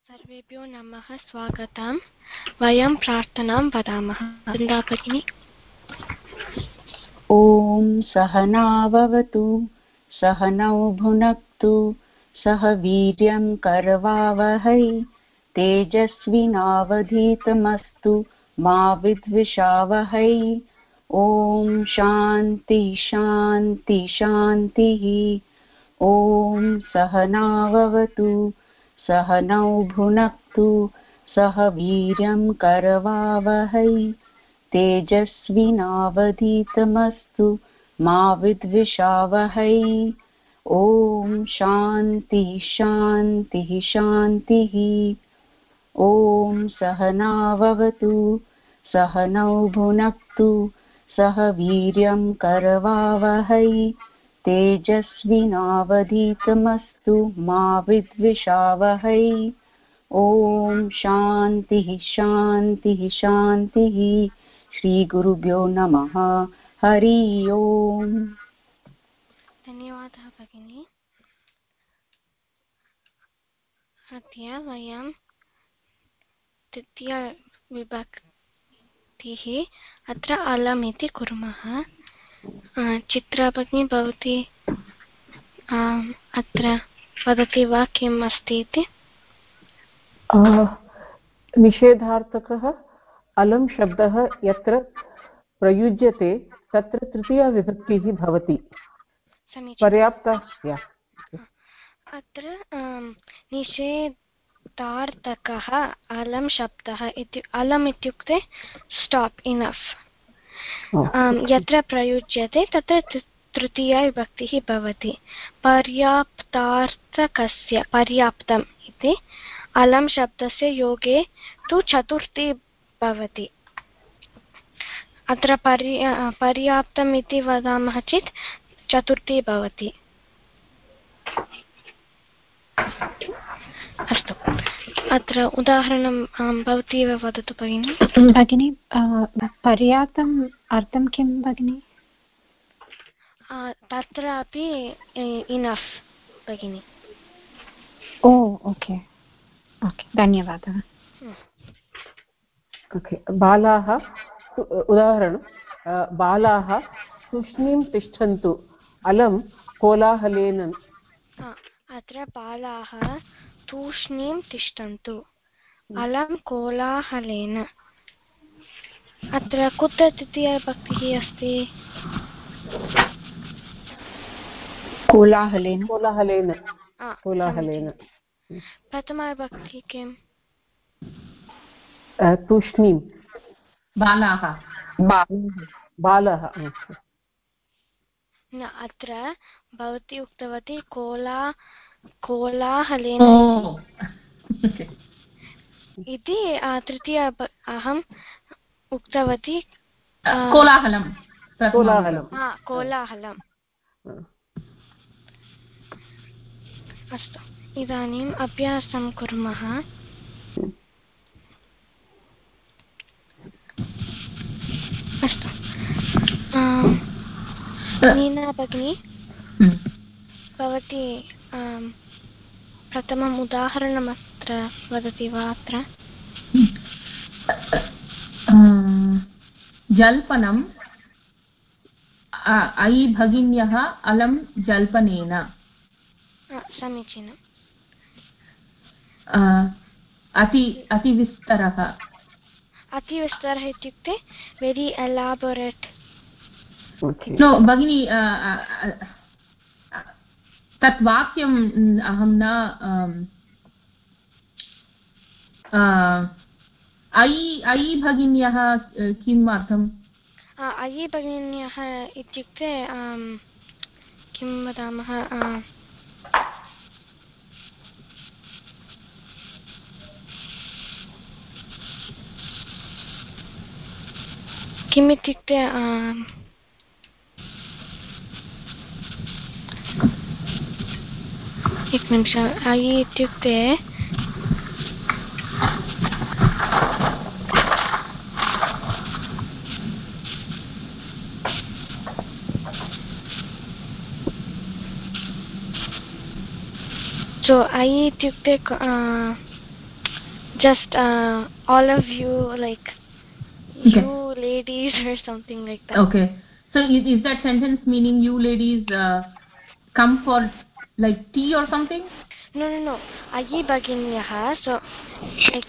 सर्वेभ्यो नमः स्वागतं वयं प्रार्थनां वदामः वृन्दा भगिनी ॐ सहनाववतु सहनौ भुनक्तु सह वीर्यं करवावहै तेजस्विनावधीतमस्तु मा विद्विषावहै ॐ शान्ति शान्ति शान्तिः ॐ सहनाववतु सहनौ भुनक्तु सह वीर्यं करवावहै तेजस्विनावधीतमस्तु मा विद्विषावहै ॐ शान्ति शान्तिः शान्तिः ॐ सहनाववतु सहनौ भुनक्तु सह वीर्यं करवावहै तेजस्विनावधीतमस्तु मा विद्विषावहै ॐ शान्तिः शान्तिः शान्तिः श्रीगुरुभ्यो नमः हरि ओम्। धन्यवादः भगिनी। अद्य वयं तृतीयविभक्तिः अत्र अलम् इति कुर्मः। चित्रा भगिनी भवती अत्र वदति वा किम् अस्ति इति? निषेधार्थकः अलं शब्दः यत्र प्रयुज्यते तत्र तृतीया भवति। पर्याप्तः। अत्र निषेधार्थकः अलं शब्दः इति अलम् इत्युक्ते स्टाप् इनफ् यत्र प्रयुज्यते तत्र तृतीया विभक्तिः भवति। पर्याप्तार्थकस्य पर्याप्तम् इति अलं शब्दस्य योगे तु चतुर्थी भवति। अत्र पर्याप्तम् इति वदामः चेत् चतुर्थी भवति। अस्तु, अत्र उदाहरणं भवती एव वदतु भगिनि। भगिनी पर्याप्तम् अर्थं किं भगिनि? तत्रापि इनफ् भगिनि। ओ ओके ओके, धन्यवादः। बालाः उदाहरणं बालाः तूष्णीं तिष्ठन्तु अलं कोलाहलेन। अत्र बालाः तूष्णीं तिष्ठन्तु अलं कोलाहलेन। अत्र कुत्र तृतीया विभक्तिः अस्ति? कोलाहलेन। कोलाहलेन कोलाहलेन। प्रथमा विभक्तिः किम्? तूष्णीं। बालाः बालः। न, अत्र भवती उक्तवती कोलाहलेन इति तृतीया अहम् उक्तवती कोलाहलम्। अस्तु, इदानीम् अभ्यासं कुर्मः। अस्तु, नीना भगिनी भवती प्रथमम् उदाहरणम् अत्र वदति वा? अत्र जल्पनम् अयि भगिन्यः अलं जल्पनेन। समीचीनम्। अतिविस्तरः। अतिविस्तरः इत्युक्ते वेरि एलाबोरेट्। नो भगिनी, तत् वाक्यम् अहं न अयि भगिन्यः किम् अर्थम्? अयि भगिन्यः इत्युक्ते किं वदामः, किम् इत्युक्ते एकनिमिषम्। अयि इत्युक्ते अयि इत्युक्ते just all of you, like Okay. you ladies or something like that. Okay. So is that sentence meaning you ladies come for like tea or something? No. Ayi bhaginyah. So like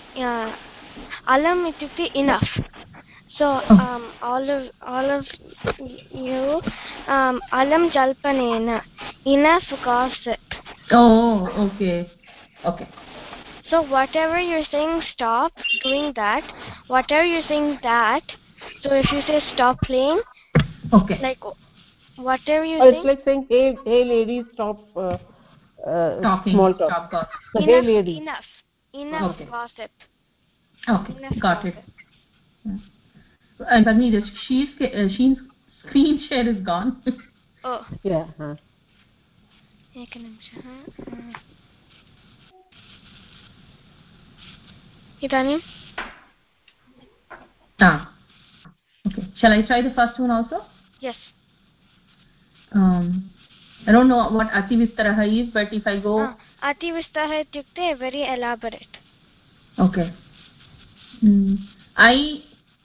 alam itukte enough. So all of you alam jalpanena, enough gossip. Oh, okay. So whatever you're saying stop doing that, whatever you're saying that, so if you say stop playing, Okay. like whatever you It's saying, like saying, hey ladies, stop Talking. small talk. Stop gossip. So, hey ladies. enough Okay. gossip. Okay. Enough Got gossip. it. And Pagni, the Sheen's screen share is gone. Oh. Yeah. एकनिमिषः इदानीं Okay. Shall I try the first one also? Yes. I don't know what ativistaraha is, but if I go ativistaraha ityukte very elaborate. Okay. I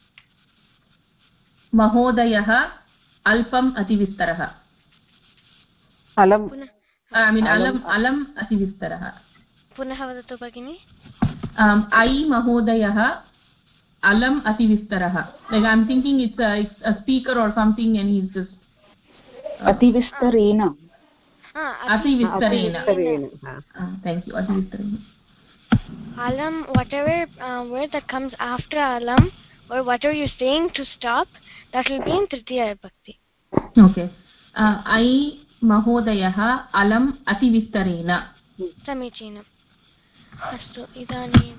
mahodayah alpam ativistaraha. Alam. I mean alam ativistaraha. पुनः वदतु भगिनि. I mahodayah alam ativistaraha. Like I'm thinking it's a speaker or something, and he's just ativistarena. Ativistarena. Thank you. Ativistarena. Alam, whatever word that comes after alam or whatever you're saying to stop, that will be in tritiya vibhakti. Okay. I mahodayah alam ativistarena. समीचीनम्. अस्तु, इदानीं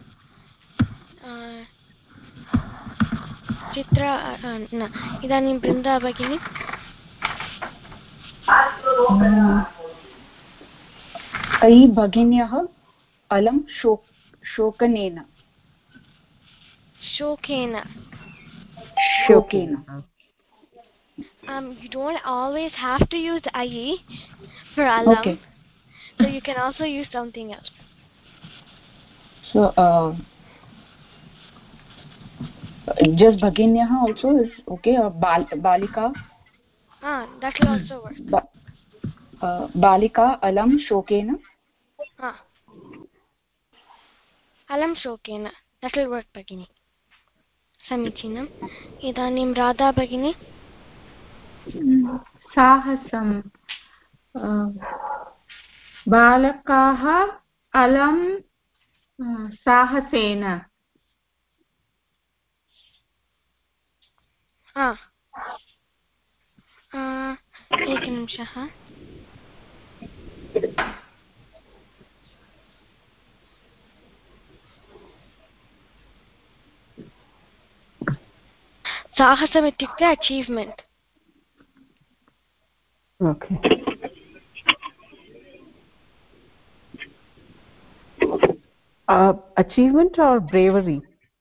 चित्रा न इदानीं बृन्दा भगिनी. अयि भगिन्यः अलं शोकेन. You don't always have to use ayi for alam. Okay. So you can also use something else. So just bhaginyah also is okay, or balika. That will also work. Balika alam shokena. Alam shokena. That will work, Bhagini. Samichinam. Idanim Radha Bhagini. Sahasam. Balakaah alam sahasena. एकनिमिषः. साहसम् इत्युक्ते achievement. Okay. Achievement or bravery?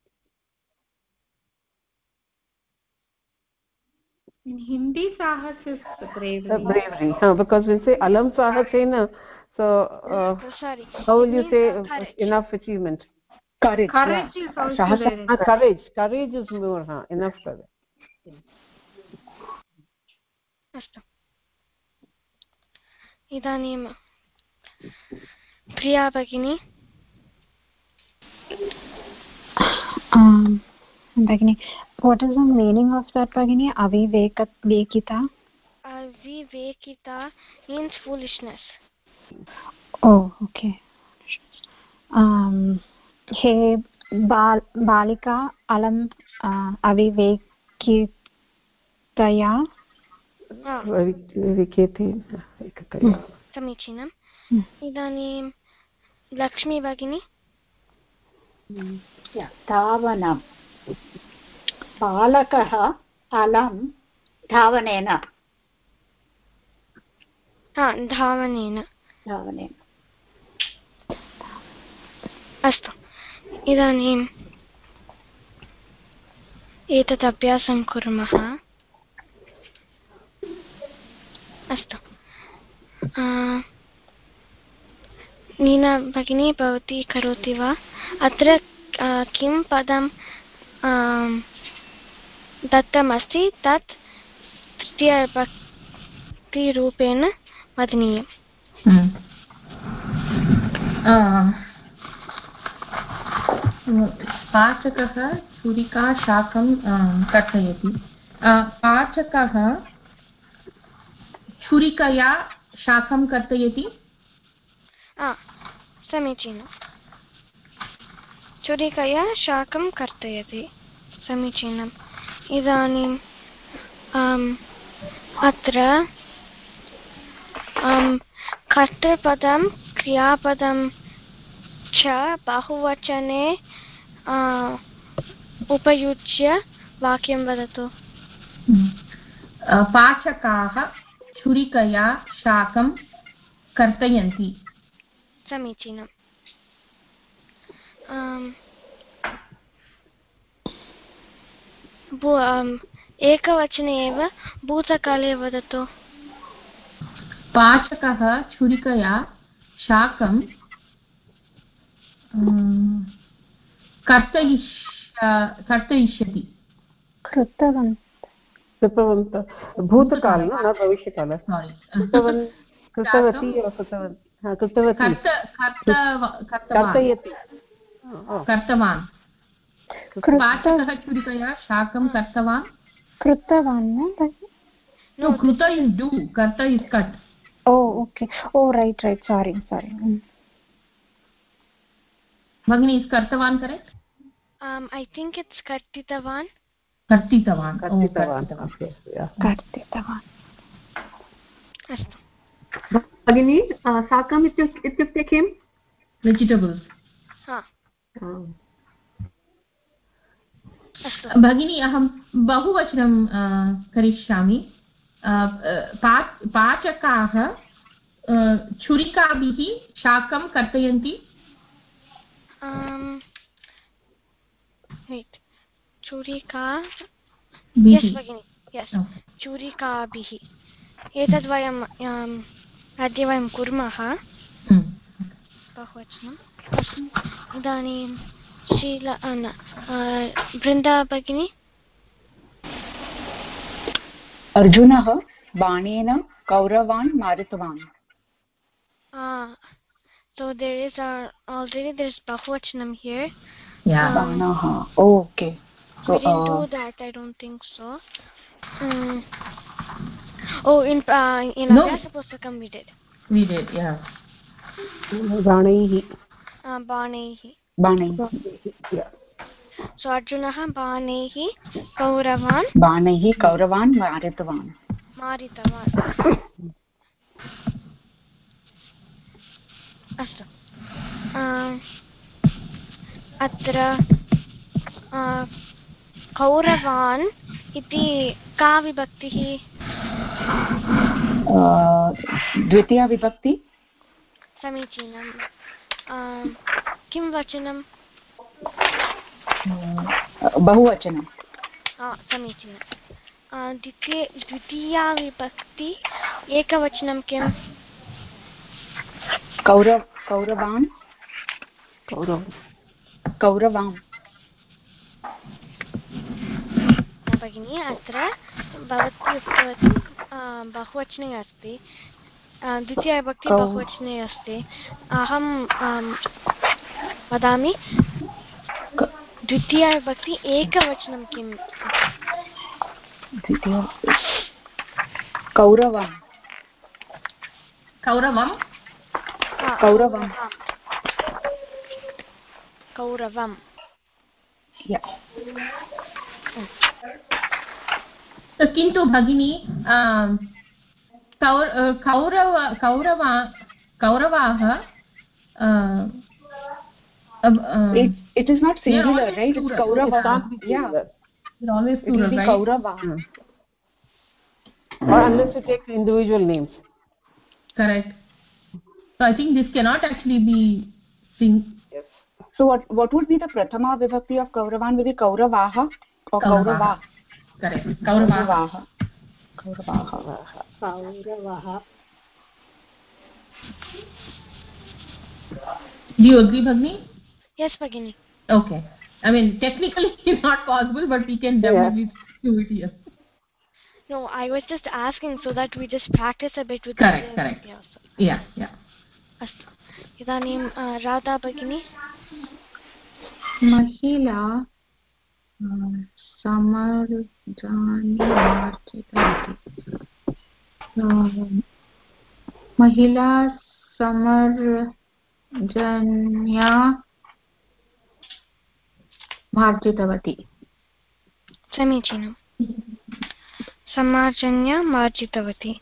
In Hindi, sahas is bravery. Bravery. Because we say alam sahasena. So sorry. How will you say courage. Enough achievement? Courage. Courage is also there. Courage is more. Enough courage. अस्तु. इदानीं प्रिया भगिनी. Bhagini, what is the meaning of that, Bhagini? Avivekita? Avivekita means foolishness. Oh, okay. Hey, Balika alam avivekitaya. समीचीनम्. इदानीं लक्ष्मी भगिनी. धावनं. बालकः अलं धावनेन. धावनेन. अस्तु. इदानीम् एतत् अभ्यासं कुर्मः. अस्तु. नीना भगिनी भवती करोति वा? अत्र किं पदं दत्तमस्ति तत् तृतीयविभक्तिरूपेण वदनीयम्। पाचकः छुरिका शाकं कर्तयति। पाचकः छुरिकया शाकं कर्तयति। समीचीनं। छुरिकया शाकं कर्तयति, समीचीनम्। इदानीम् अत्र कर्तृपदं क्रियापदं च बहुवचने उपयुज्य वाक्यं वदतु। पाचकाः छुरिकया शाकं कर्तयन्ति। समीचीनम्। एकवचने एव भूतकाले वदतु। पाचकः छुरिकया शाकं कर्तयिष्यति। कृतवन्तः भूतकाल न भविष्यकाल। कृतवती कर्तवान्। पाचकः छुरिकया शाकं कर्तवान्। कृतवान् No, kruta is do, karta is cut. Oh, okay. Oh, right. Sorry. Bhagini, is kartavan correct? I think it's kartitavan. Kartitavan. अस्तु भगिनी, शाकम् इत्युक्ते किं? Vegetables. भगिनी, अहं बहुवचनं करिष्यामि। पाचकाः छुरिकाभिः शाकं कर्तयन्ति। छुरिका छुरिकाभिः एतद् वयं अद्य वयं कुर्मः बहुवचनम्। इदानीं बृन्दा भगिनी। अर्जुनः बाणेन कौरवान् मारितवान्। So there is bahuvachanam here. Banaha. Oh, okay. So we didn't do that. I don't think so. In Abhyasapustakam we did. We did, yeah. Banaihi. Yeah. So Arjunah banaihi kauravan मारितवान्। अस्तु। अत्र कौरवान् इति का विभक्तिः? द्वितीया विभक्ति। समीचीनं। किं वचनं? बहुवचनं। समीचीनं। द्वितीया विभक्ति एकवचनं किम्? कौरवान्। भगिनी, अत्र भवती उक्तवती बहुवचने अस्ति, द्वितीया विभक्ति बहुवचने अस्ति। अहं वदामि द्वितीया विभक्ति एकवचनं किम्? कौरवम्। किन्तु भगिनी, कौरवाः it is not singular, right? It's Kaurava. Yeah, it's always plural, right? Kaurava. Or unless you take individual names. Correct. So I think this cannot actually be Yes. So what would be the prathama vibhakti of Kauravan? Will be Kauravaha or Kaurava? Correct. Kauravaha. Do you agree, Bhagini? Yes, Bhagini. Okay. I mean, technically it's not possible, but we can definitely do it here. No, I was just asking so that we just practice a bit with Correct. the also. Yeah. अस्तु इदानीं राधा भगिनी महिला महिला समर्जन्या मार्जितवती समीचीनं समार्जन्या मार्जितवती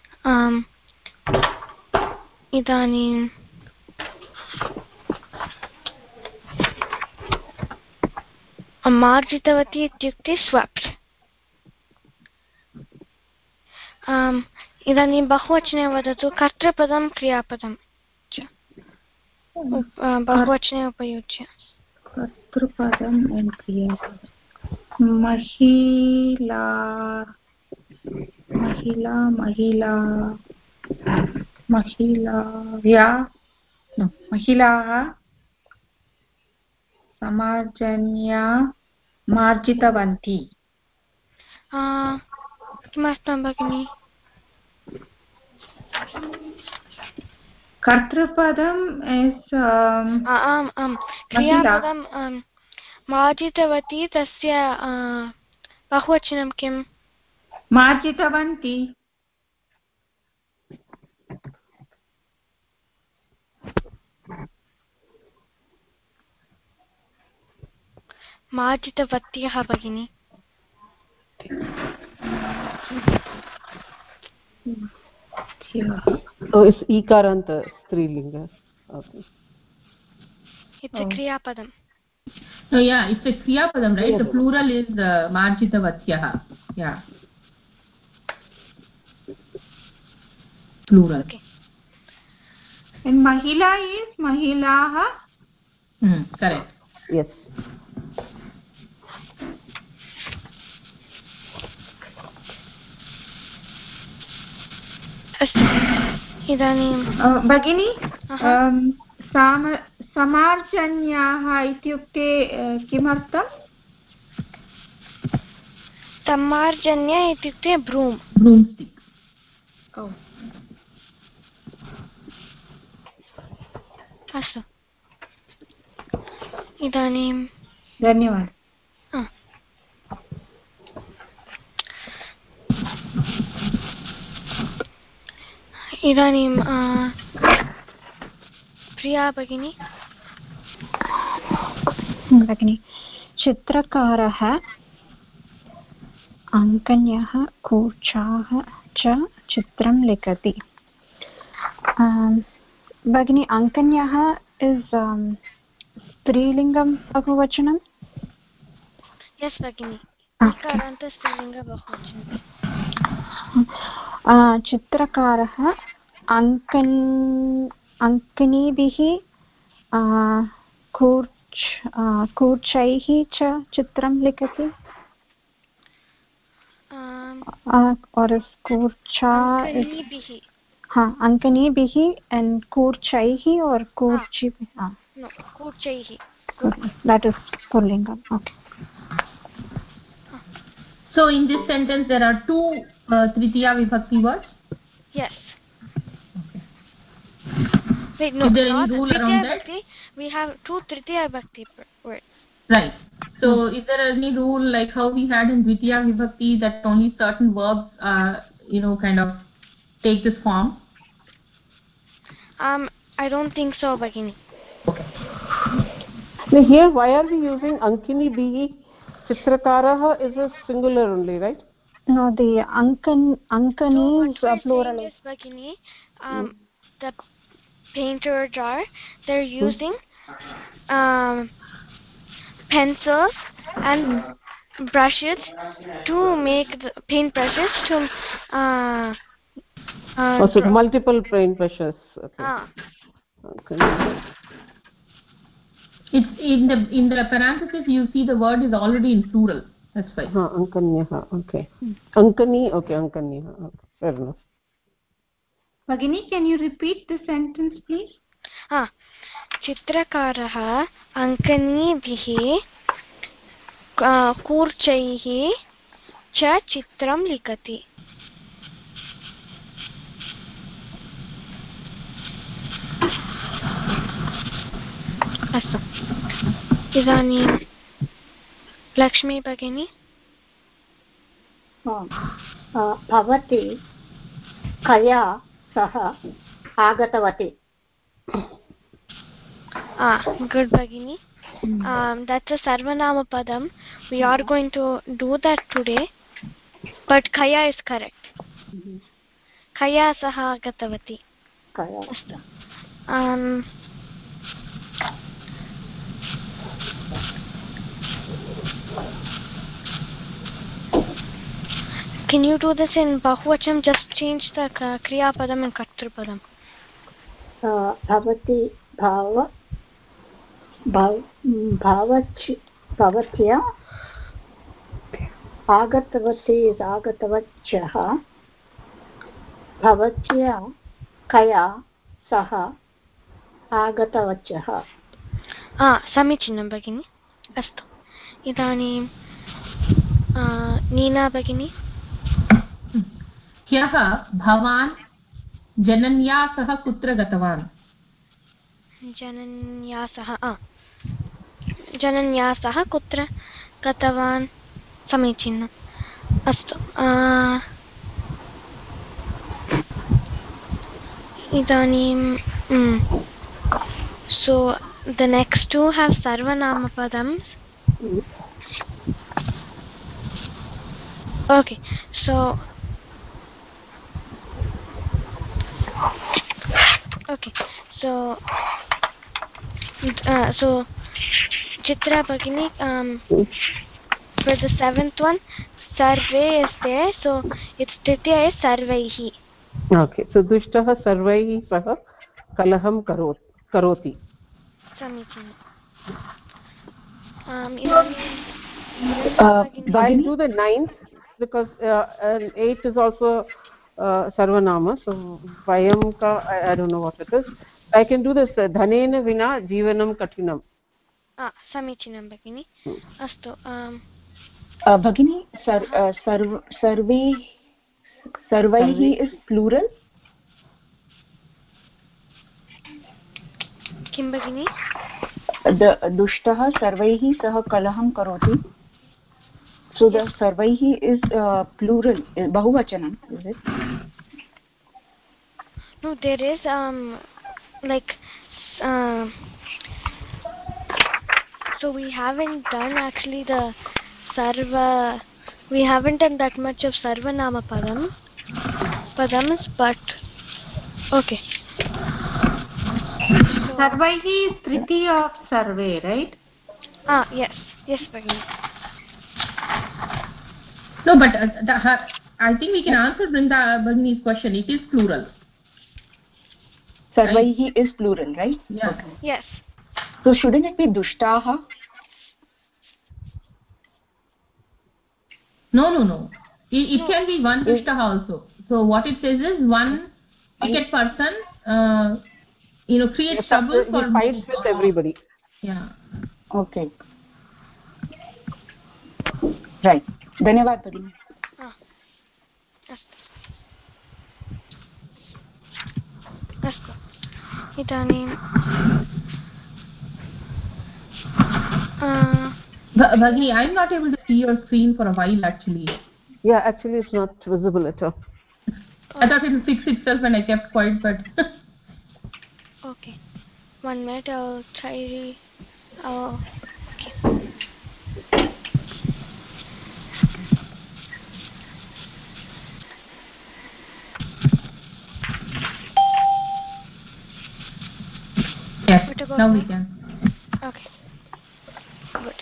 इदानीं मार्जितवती इत्युक्ते swap इदानीं बहुवचने वदतु कर्तृपदं क्रियापदं च बहुवचने उपयुज्य कर्तृपदं क्रियापदं महिला महिला महिला महिलाः समार्जन्या मार्जितवन्ति किमर्थं भगिनि कर्तृपदं आम् क्रियापदं मार्जितवती तस्य बहुवचनं किं मार्जितवन्ति मार्जितवत्यः भगिनि It's ikaranta strilinga. Okay. It's a kriyapadam. So yeah, it's a kriyapadam, right? The plural is marjitavatyah. Yeah. Plural. Okay. And mahila is mahilaha. Correct. Yes. अस्तु इदानीं भगिनी समार्जन्याः इत्युक्ते किमर्थं समार्जन्य इत्युक्ते ब्रूम्स्टिक् अस्तु इदानीं धन्यवादः इदानीं प्रिया भगिनी भगिनी चित्रकारः अङ्कन्यः कूर्चाः च चित्रं लिखति भगिनी अङ्कन्यः इस् स्त्रीलिङ्गं बहुवचनं यस् भगिनी इकारान्त स्त्रीलिङ्ग बहुवचनं चित्रकारः अङ्कनीभिः कूर्चैः च चित्रं लिखति अङ्कनीभिः and कूर्चैः or कूर्चिभिः कूर्चैः that is purlingam. Okay. So in this sentence there are two tritiya vibhakti words. Yes. Okay. Wait, no, is there not any rule around that? We have two tritiya vibhakti words. Right. So is there any rule like how we had in dvitiya vibhakti that only certain verbs kind of take this form? I don't think so, Bhagini. Okay. Now here why are we using ankini bihi? Chitrakarah is a singular only, right? No, the ankani is plural. Yes, Bhagini. The painters they're using pencils and brushes to make the paint brushes to so multiple paint brushes. Okay. It's in the parenthesis you see the word is already in plural. That's why. Ankanyah. Okay. Ankani. Okay. Ankanyah. Okay. Fair enough. Bhagini, can you repeat the sentence, please? चित्रकारः अङ्कनीभिः कूर्चैः च चित्रं लिखति। अस्तु, इदानीं लक्ष्मी भगिनी। भवती कया सह आगतवती। Good Bhagini. That's a Sarvanama Padam. We are going to do that today. But Kaya is correct. Kaya Saha Gatavati. Kaya. Can you do this in Bahuvacham? Just change the Kriya Padam and Kartru Padam. Bhavati Bhava Bhavatya Agatavati is Agatavachyaha. Bhavatya Kaya Saha Agatavachyaha. Samichinam Bhagini. Astu. Idanim Neena Bhagini. ह्यः भवान् जनन्या सह कुत्र गतवान्? जनन्या सह कुत्र गतवान्? समीचीनम्। अस्तु, इदानीं so the next two have Sarvanama Padams. Okay, so Chitra Bhagini, for the seventh one, Sarve is there, so its Tritya is Sarvaihi. Okay, so Dushtah Sarvaihi Saha Kalaham Karoti. Samichinam. I'll do the ninth because 8 is also Sarvanama, so Vayam ka I don't know what it is. I can do this Dhanena Vina Jivanam Katinam. Samichinam Bhagini. Astu. Bhagini, Sarvaihi is plural. Kim Bhagini? The Dushtah Sarvaihi Saha Kalaham Karoti. So the Sarvaihi is plural, Bahuvachanam, is it? No, there is so we haven't done actually the Sarva. We haven't done that much of Sarvanama Padams, but okay. Sarvaihi is Tritiya of Sarve, right? Yes, Bhagini. No, but I think we can answer Brinda Bhagini's question. It is plural. Sarvaihi is plural, right? Yeah. Okay. Yes. So shouldn't it be Dushtaha? No. It can be one Dushtaha also. So what it says is one wicked person, creates trouble for he fights with everybody. Yeah. Okay. Right. Dhanyavad Bhagini. Astu. Idanim Bhagini, I'm not able to see your screen for a while actually. Yeah, actually it's not visible at all. I thought it would fix itself and I kept quiet, but okay. 1 minute, I'll try. Okay. yes, now we can. Okay. Good.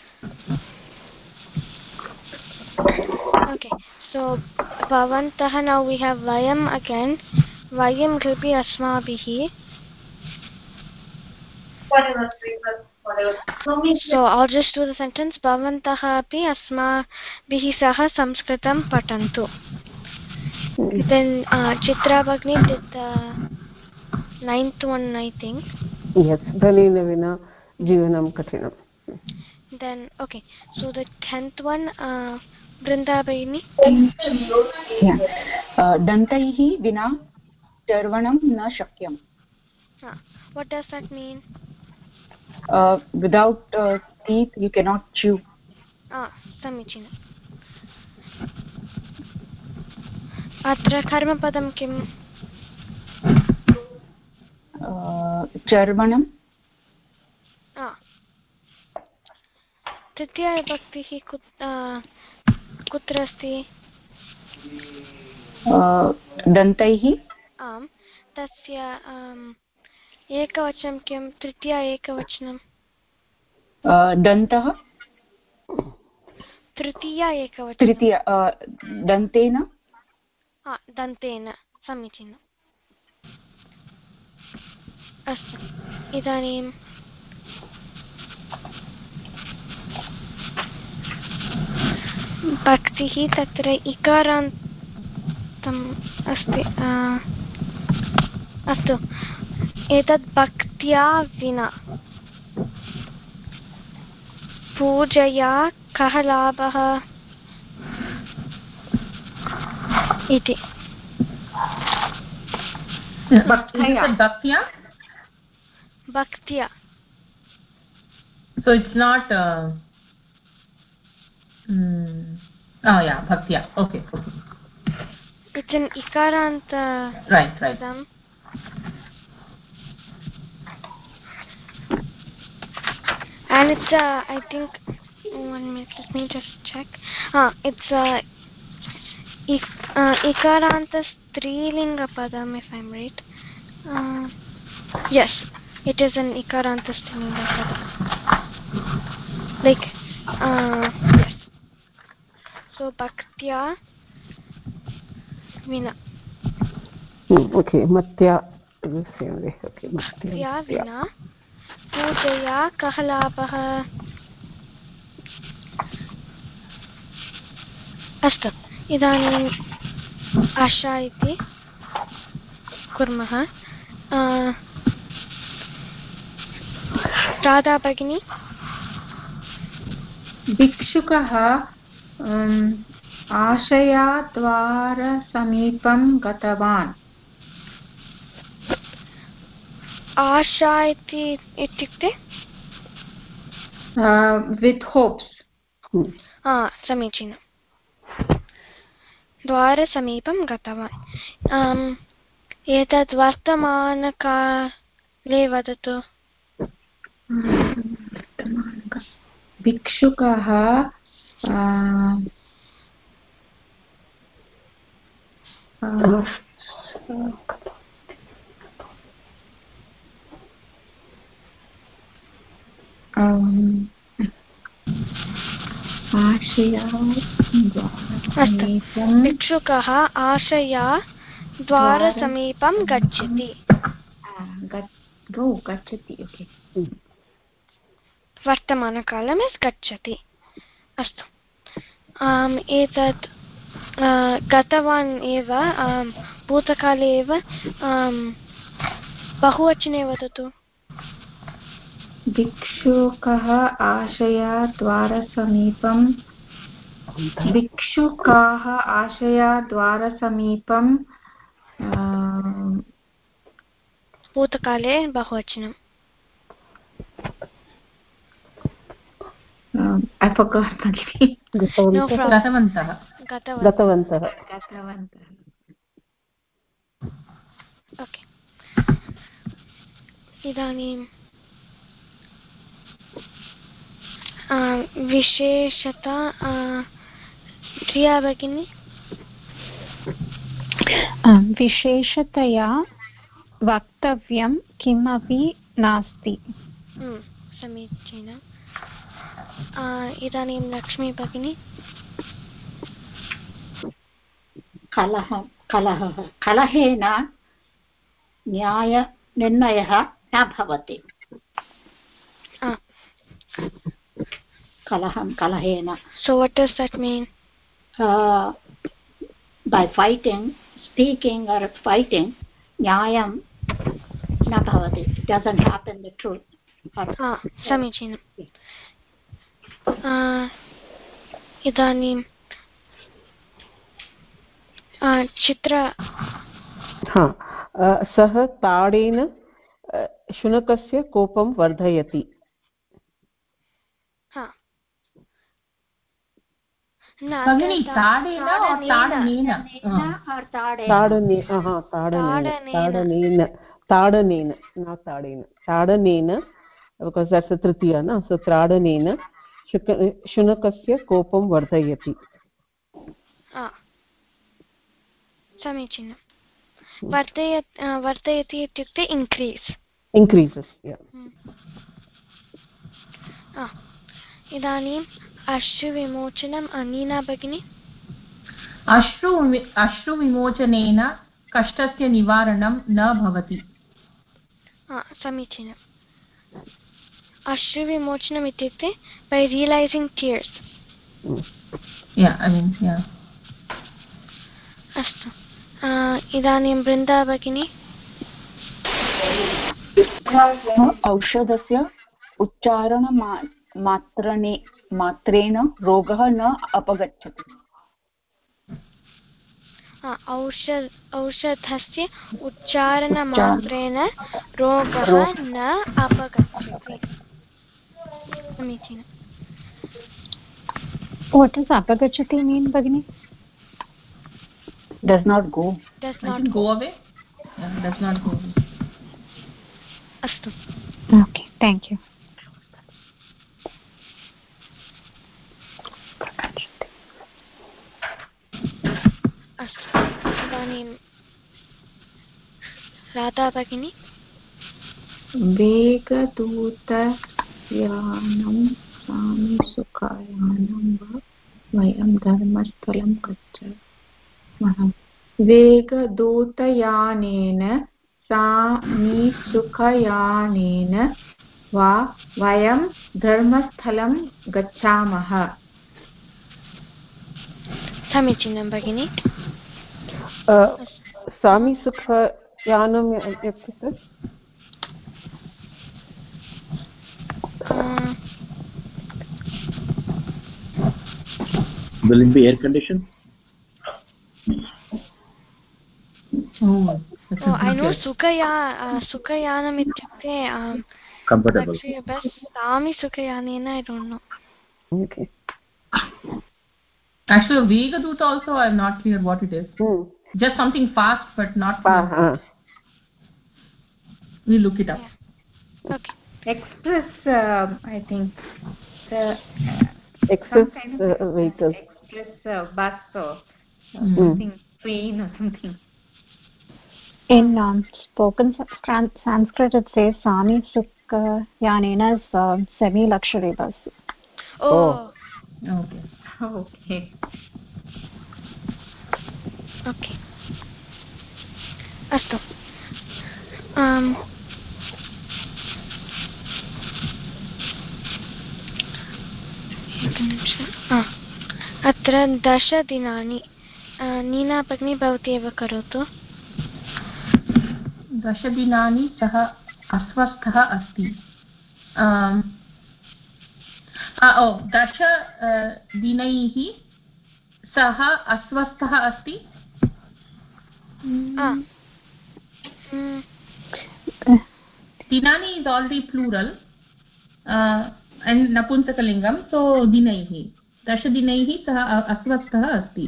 Okay. So Bhavantaha, now we have Vayam again. Vayam will be Asmabhihi. Whatever. So I'll just do the sentence. Bhavantaha api asmabhihi saha samskritam patantu. Then Chitra Bhagini did the ninth one, I think. Yes, dhanena vina jivanam katinam. Then okay, so the 10th one, Brinda Bhagini. Dantaihi vina charvanam na shakyam. What does that mean? Without teeth you cannot chew. Samichina. Atra karmapadam kim? Charvanam. तृतीया विभक्तिः कुत्र अस्ति? दन्तैः. आम्, तस्य एकवचनं किं? तृतीया एकवचनं दन्तः. तृतीया एकवचनं तृतीया दन्तेन. दन्तेन. समीचीनम्. अस्तु, इदानीं भक्तिः तत्र इकारान्तम् अस्ति. अस्तु, एतत् भक्त्या विना पूजया कः लाभः इति. Bhaktya. So it's not bhaktya. Okay. It's an ikaranta. Right. And it's I think 1 minute, let me just check. It's ikaranta strilinga padam, if I'm right. Yes, it is an ikaranta strilinga padam. Like yes. So bhaktya vina. Okay, matya is the same way. Okay, matya vina पूजया कः लाभः. अस्तु, इदानीम् आशा इति कुर्मः. राधा भगिनी. भिक्षुकः आशयाद्वारसमीपं गतवान्. आशा इत्युक्ते with होप्स्. समीचीनं. द्वारसमीपं गतवान्. एतद् वर्तमानकाले वदतु. भिक्षुकः भिक्षुकः आशया द्वारसमीपं गच्छति. ओके. वर्तमानकालम् इस् गच्छति. अस्तु, एतत् गतवान् एव भूतकाले एव. बहुवचने वदतु. भिक्षुकः आशया द्वारसमीपं. भिक्षुकाः आशया द्वारसमीपं. भूतकाले बहुवचनं. I forgot. गतवन्तः. Okay. इदानीं विशेषता प्रिया भगिनी. विशेषतया वक्तव्यं किमपि नास्ति. समीचीनम्. इदानीं लक्ष्मी भगिनी. कलहेन न्यायनिर्णयः न भवति. कलहेन. So what does that mean? By speaking or fighting, nyayam न भवति doesn't happen the truth समीचीनम् इदानीं चित्र सः ताडेन शुनकस्य कोपं वर्धयति ताडनेन because that's a tritiya na so tadanena shunakasya kopam vardhayati समीचीनं वर्धयति इत्युक्ते increases इदानीम् अश्रुविमोचनम् अनीना भगिनी अश्रुविमोचनेन कष्टस्य निवारणं न भवति समीचीनम् अश्रुविमोचनम् इत्युक्ते by realizing tears अस्तु इदानीं वृन्दा भगिनी औषधस्य उच्चारणमात्रेण रोगः न अपगच्छति औषधस्य उच्चारणमात्रेण रोगः न अपगच्छति समीचीनम् What does apagachati mean, Bhagini? Does not go. Does not go away. Does not go away. Astu. Okay, thank you. Astu. Idanim Radha Bhagini. वेगदूतयानं स्वामी सुखायानं वा वयं धर्मस्थलं गच्छामः वेगदूतयानेन स्वामी सुखयानेन वा वयं धर्मस्थलं गच्छामः समीचीनं भगिनी स्वामी सुखयानं इत्युक्ते will it be air conditioned? I know Sukhayanam ityukte comfortable. Actually, best Swami Sukhayanena, I don't know. Okay. Actually, Vegaduta also I'm not clear what it is. Just something fast but not fast. We look it up. Yeah. Okay. Express, I think. Express vehicle. Express bus or something, train or something. In spoken Sanskrit, it says Sami Sukha Yanena is semi-luxury bus. Oh. Okay. Okay. Okay. Astu. अत्र 10 दिनानि नीना भगिनी भवती एव करोतु 10 दिनानि सः अस्वस्थः अस्ति 10 दिनैः सः अस्वस्थः अस्ति दिनानि is already plural and napunsakalingam so dinaihi 10 dinaihi sah asvastha asti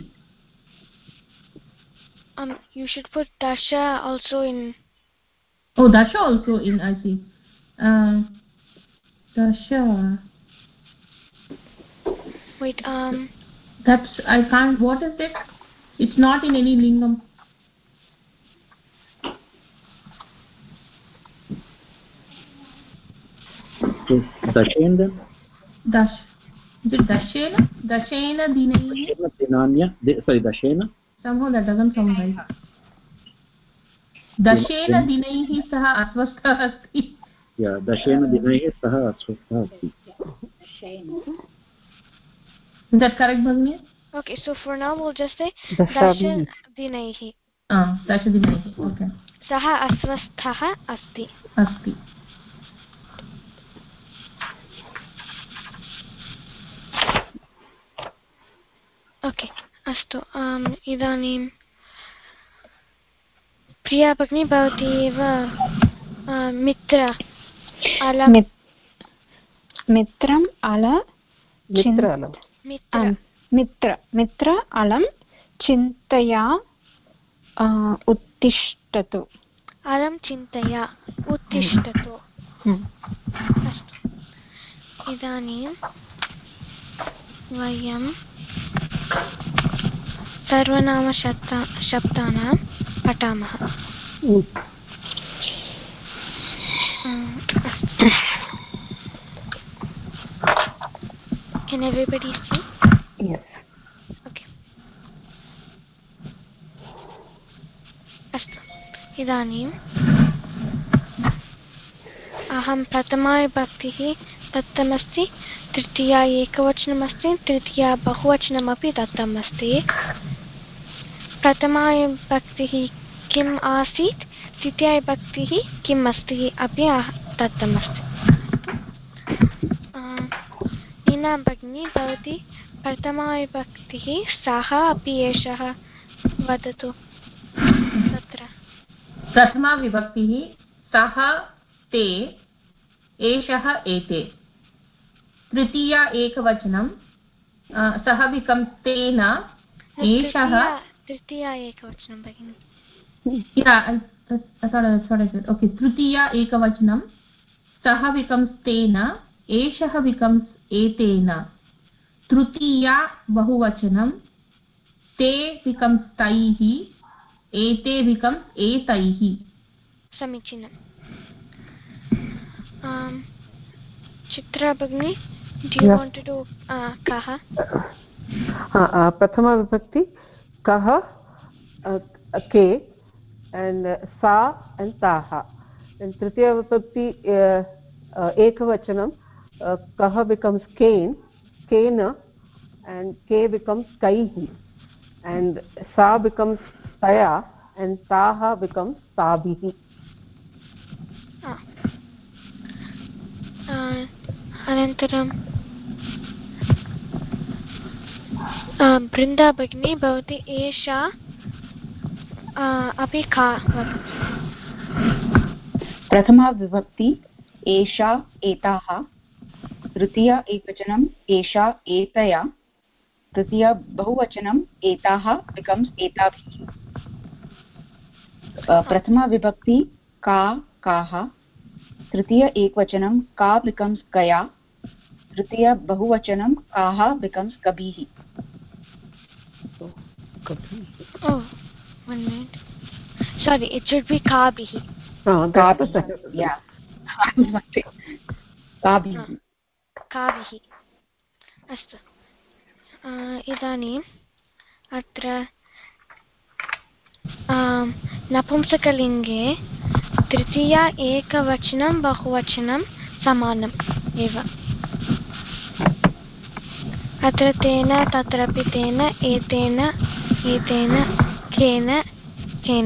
you should put dasha also in dasha also in I see dasha wait that's I can't what is it it's not in any lingam Dashen then? Dash. Is it Dashena? Dashena dinaihi? Dinanya. Sorry, Dashena? Somehow that doesn't sound right. Dashena dinaihi saha asvastha asti. Yeah, Dashena dinaihi saha asvastha asti. Is that correct, Bhagini? Okay, so for now we'll just say Dasha dinaihi. Dasha dinaihi. Okay. सः अस्वस्थः अस्ति अस्ति okay अस्तु इदानीं प्रिया भगिनी भवती एव मित्रम् अल मित्र अलं चिन्तया उत्तिष्ठतु अलं चिन्तया उत्तिष्ठतु अस्तु इदानीं वयं सर्वनामशब्दानां पठामः Can everybody see? Yes. Okay. अस्तु इदानीम् अहं प्रथमाविभक्तिः दत्तमस्ति तृतीया एकवचनमस्ति तृतीया बहुवचनमपि दत्तमस्ति प्रथमाविभक्तिः किम् आसीत् द्वितीयाविभक्तिः किम् अस्ति अपि दत्तमस्ति नीना भगिनी भवती प्रथमाविभक्तिः सः अपि एषः वदतु तत्र प्रथमाविभक्तिः सः ते एषः एते तृतीया एकवचनं सः बिकम्स् तेन एषः तृतीया एकवचनं भगिनि ओके तृतीया एकवचनं सः बिकम्स् तेन एषः बिकम्स् एतेन तृतीया बहुवचनं ते बिकम्स् तैः एते बिकम्स् एतैः समीचीनम् चित्रा भगिनी do you want to do कः प्रथमा विभक्ति कः के and सा and ताः and तृतीया विभक्ति ekavachanam kah becomes kena and ke becomes kaihi and sa becomes taya and taha becomes tabhihi. अनन्तरं बृन्दा भगिनी भवती एषा अपि का प्रथमा विभक्ति एषा एताः तृतीया एकवचनम् एषा एतया तृतीया बहुवचनम् एताः becomes एताभिः प्रथमा विभक्ति का काः तृतीय एकवचनं का becomes कया तृतीय बहुवचनं काः becomes कभिः. Oh, 1 minute. Sorry, it should be kabhihi. Yeah. kabhihi. Kabhihi. Astu. Idanim atra नपुंसकलिङ्गे तृतीया एकवचनं बहुवचनं समानम् एव अत्र तेन तत्रापि तेन एतेन एतेन केन केन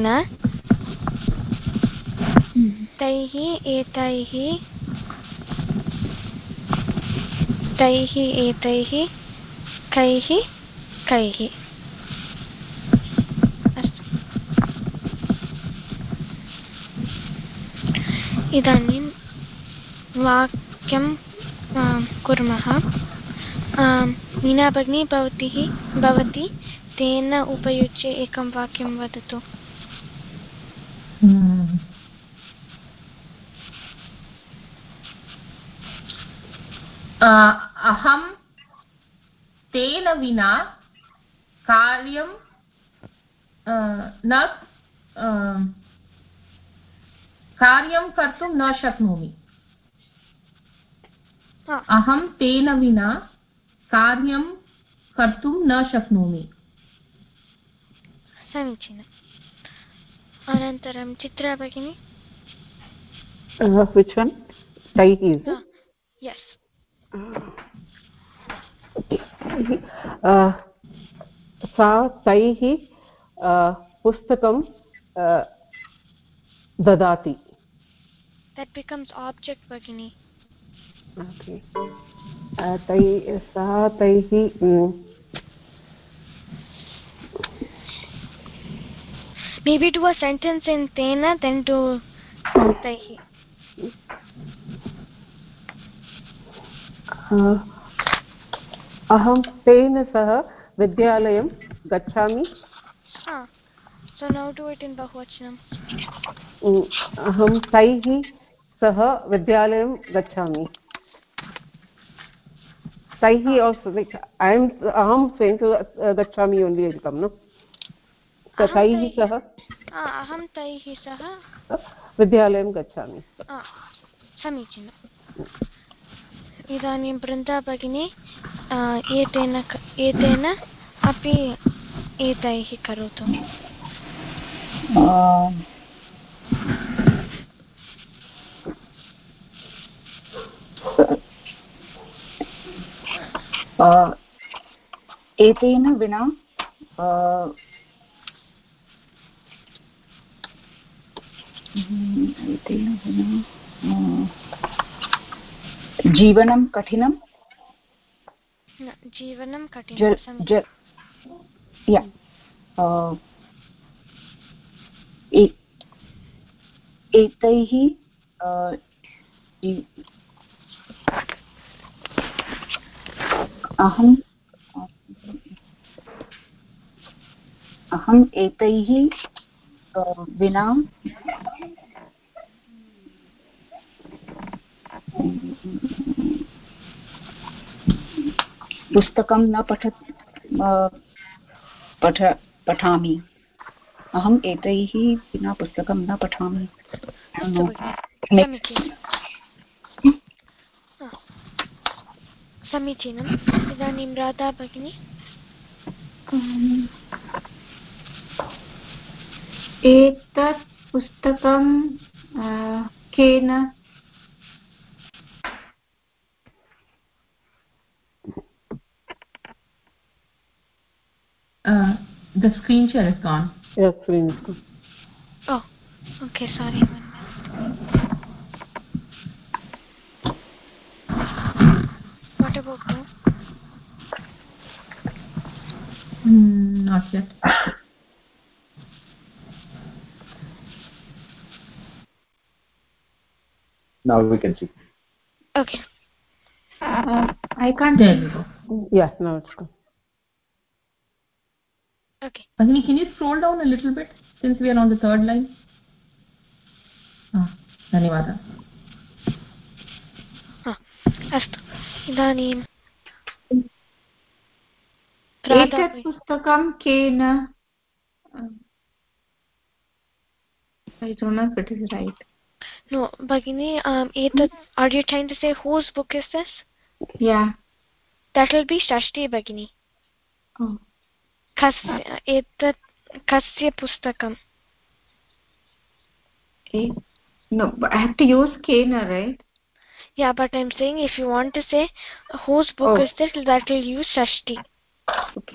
तैः एतैः तैः एतैः कैः कैः. इदानीं वाक्यं कुर्मः. मीना भगिनी भवती तेन उपयुज्य एकं वाक्यं वदतु. अहं तेन विना कार्यं न कार्यं कर्तुं न शक्नोमि. अहं तेन विना कार्यं कर्तुं न शक्नोमि. समीचीनम्. अनन्तरं चित्रा भगिनी. Which one? Taihi is it? Yes. सा तैः पुस्तकं dadati. That becomes object, Bhagini. Okay. Taihi. Maybe do a sentence in tena, then do taihi. Aham tena saha vidyalayam gachami. So now do it in Bahuvachanam. Aham taihi saha vidyalayam gachami. Taihi also, like aham saying, so gachami only will come, no? So taihi saha. Aham taihi saha vidyalayam gachami. Samichinam. इदानीं वृन्दा भगिनी एतेन अपि एतैः करोतु. एतेन विना जीवनं कठिनं. जीवनं कठिनं. एतैः अहम् एतैः विना पुस्तकं न पठामि. अहम् एतैः विना पुस्तकं न पठामि. समीचीनम्. इदानीं राधा भगिनी. एतत् पुस्तकं केन the screen share is gone. Yeah, screen is gone. Oh, okay, sorry. 1 minute. What about now? Not yet. Now we can see. Okay. I can't. There we go. Yeah, now it's gone. Okay. Bhagini, can you scroll down a little bit since we are on the third line? Dhanyawada. अस्तु. इदानीं एतत् पुस्तकं केन I don't know if it is right. No, Bhagini, are you trying to say whose book is this? Yeah. That will be Shashti, Bhagini. Oh. Kasya pustakam. No, but I have to use kena, right? Yeah, but I'm saying if you want to say whose book is this, that will use Shashti. Okay.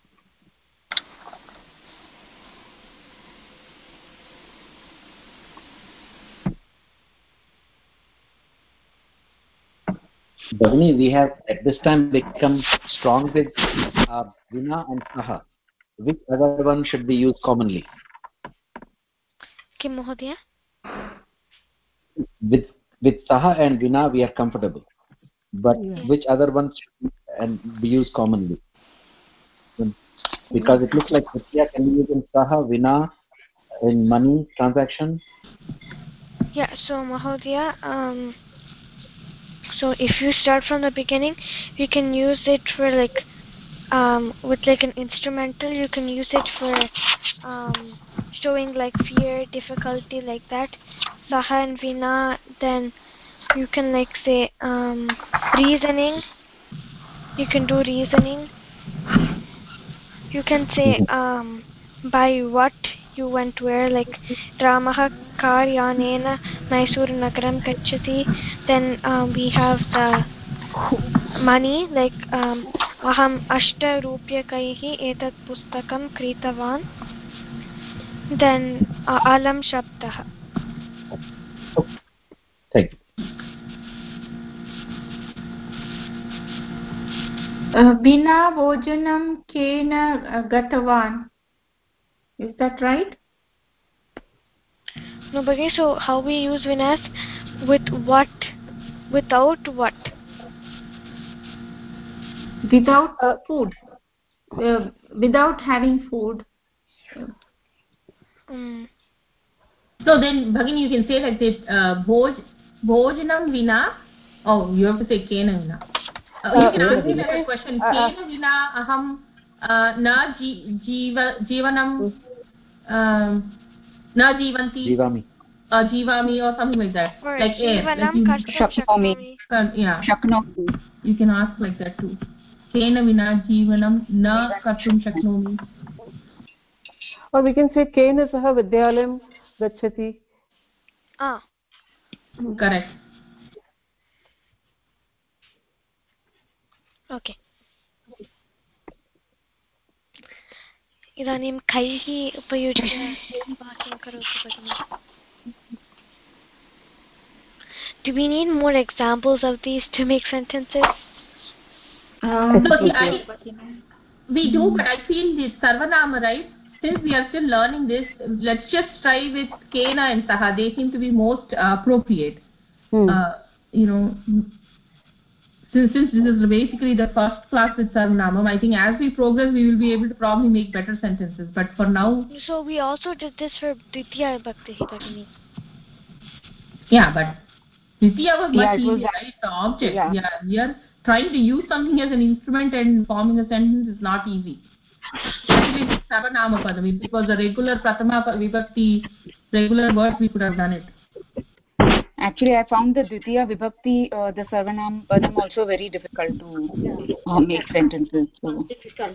Bhagini, we have at this time become strong with Vina and Saha. Which other one should be used commonly? Kim Mahodaya? With Saha and Vina we are comfortable. But which other one should be used commonly? Because it looks like Vidya can be used in Saha, Vina, in money transaction. Yeah, so Mahodaya, so if you start from the beginning, you can use it for like with like an instrumental. You can use it for showing like fear, difficulty, like that. Saha and Vina. Then you can like say reasoning. You can do reasoning. You can say by what you went where, like Ramaha karyanena Mysore nagaram gacchati. Then we have the money, like aham ashta rupyakaihi etat pustakam kritavan. Then alam shabdah. Vina Vojanam Kena Gatavan. Is that right? No, Bhagini, so how we use vinas? With what? Without what? Without food. Without having food. So then, Bhagini, you can say like this, Bhojanam Vina. Oh, you have to say Kena Vina. You can ask me like a question. Kena Vina Aham Na Jivanam Na Jivanti. Jivami or something like that. Or like air. Like Shaknomi. Yeah. Shaknomi. You can ask like that too. Kena Vina Jivanam Na Kartum Shaknomi. Or we can say Kena Saha Vidyalayam Gachati. Correct. Okay. इदानीं कैः उपयुज्य वाक्यं करोतु भगिनि. Do we need more examples of these to make sentences? We do, but I feel this Sarvanama, right? Since we are still learning this, let's just try with Kena and Saha. They seem to be most appropriate. Since this is basically the first class with Sarvanama, I think as we progress, we will be able to probably make better sentences. But for now... So we also did this for Dvitiya Vibhakti, Bhagini. Yeah, but Dvitiya was much easier, right? The object. Yeah, we are trying to use something as an instrument and forming a sentence is not easy. Especially with Sarvanama Padam. If it was a regular Pratama Vibhakti, regular word, we could have done it. Actually, I found the Dvitiya Vibhakti, the Sarvanam Padam also very difficult to make sentences. So.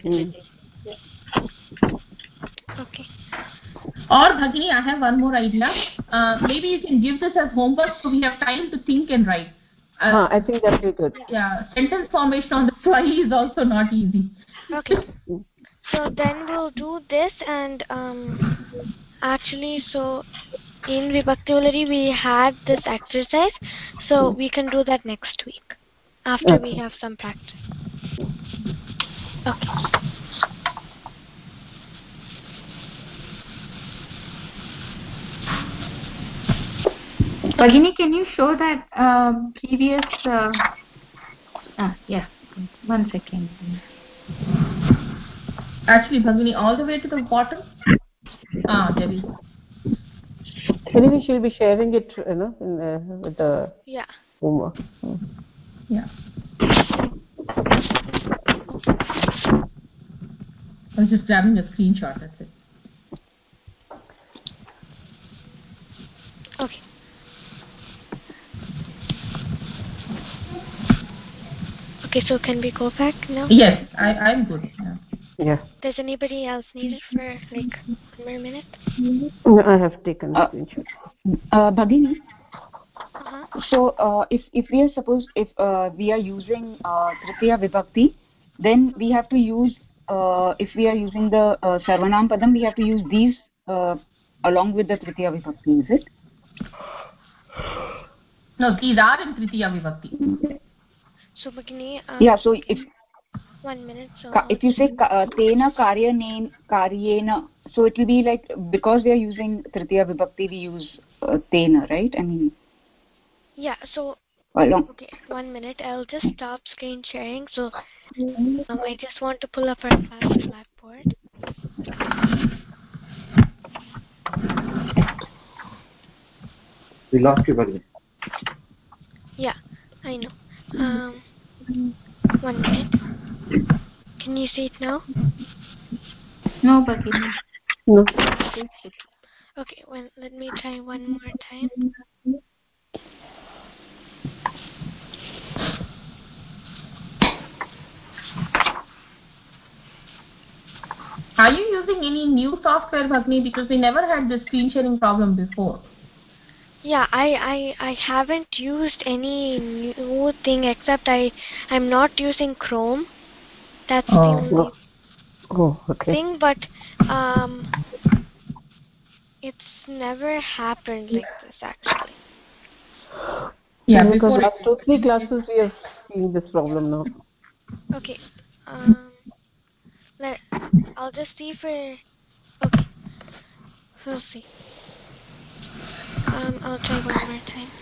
Okay. Or Bhagini, I have one more idea. Maybe you can give this as homework so we have time to think and write. I think that will be good. Yeah, sentence formation on the fly is also not easy. Okay. So then we'll do this and actually so in Vibhakti Valari we had this exercise, so we can do that next week after we have some practice. Okay. Bhagini, can you show that previous... yes. 1 second. Actually, Bhagini, all the way to the bottom? There is. Anyway, she'll be sharing it, with the homework. Yeah. I was just grabbing a screenshot, that's it. Okay. Okay, so can we go back now? Yes, I'm good. Yeah. Does anybody else need it for like 1 more minute? No, I have taken a screenshot. Bhagini. So if we are if we are using Tritiya Vibhakti, then we have to use if we are using the Sarvanam Padam, we have to use these along with the Tritiya Vibhakti, is it? No, these are in Tritiya Vibhakti. So Bhagini, yeah, so if 1 minute, so if you say Tena Karyena, so it will be like, because we are using Tritiya Vibhakti, we use Tena, right? I mean, yeah, so okay, 1 minute, I'll just stop screen sharing. So I just want to pull up our class Blackboard. We lost you, Bhagini. Yeah, I know. 1 minute. Can you see it now? No, Bhagini. No. Okay, let me try one more time. Are you using any new software, Bhagini? Because we never had this screen sharing problem before. Yeah, I haven't used any new thing except I'm not using Chrome. That's the only thing, but it's never happened like this actually. Yeah, because last 2-3 classes we have seen this problem now. Okay, I'll just see for. Okay, we'll see. I'll try one more time.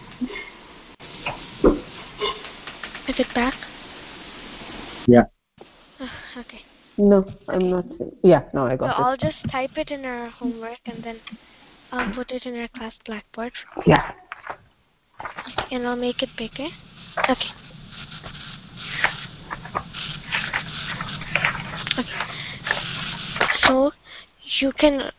Is it back? Yeah. Okay. No, I'm not saying. Yeah, no, I got So it. I'll just type it in our homework and then I'll put it in our class blackboard. Yeah. And I'll make it bigger. Okay. Okay. So you can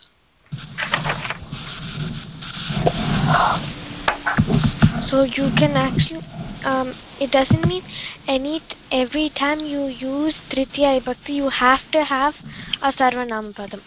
actually it doesn't mean every time you use Tritiya Vibhakti you have to have a Sarvanama Padam.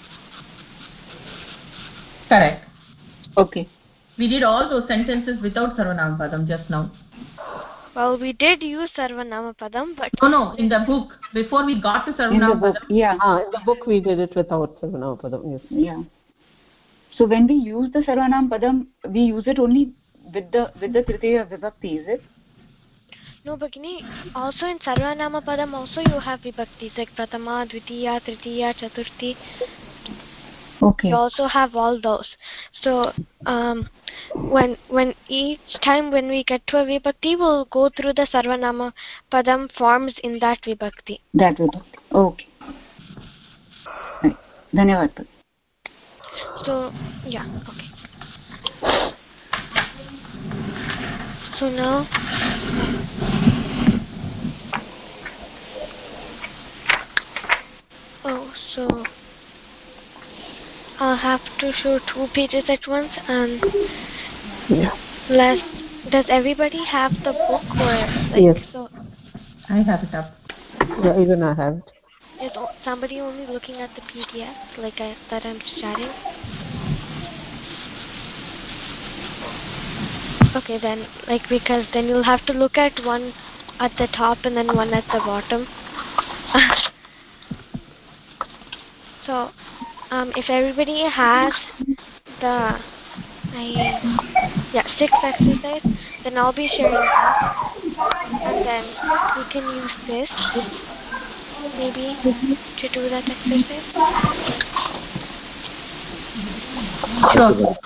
Correct. Okay. We did all those sentences without Sarvanama Padam just now. Well, we did use Sarvanama Padam, but... No, in the book. Before we got to Sarvanama Padam. Yeah. In the book we did it without Sarvanama Padam, yes. Yeah. So when we use the Sarvanama Padam, we use it only with the Tritiya Vibhakti, is it? No, Bhagini, also in Sarvanama Padam also you have Vibhaktis like Pratama, Dvitiya, Tritiya, Chaturthi. Okay. You also have all those. So when each time when we get to a Vibhakti, we'll go through the Sarvanama Padam forms in that Vibhakti. That Vibhakti. Okay. Right. Dhanyavad. So, yeah, okay. So now, so I'll have to show 2 pages at once and does everybody have the book or like yes. So I have it up. Yeah, even I have it. Is somebody only looking at the PDF like that I'm chatting? Okay, then because then you'll have to look at one at the top and then one at the bottom. So if everybody has the 6 exercise, then I'll be sharing that, and then we can use this maybe to do that exercise. Sure.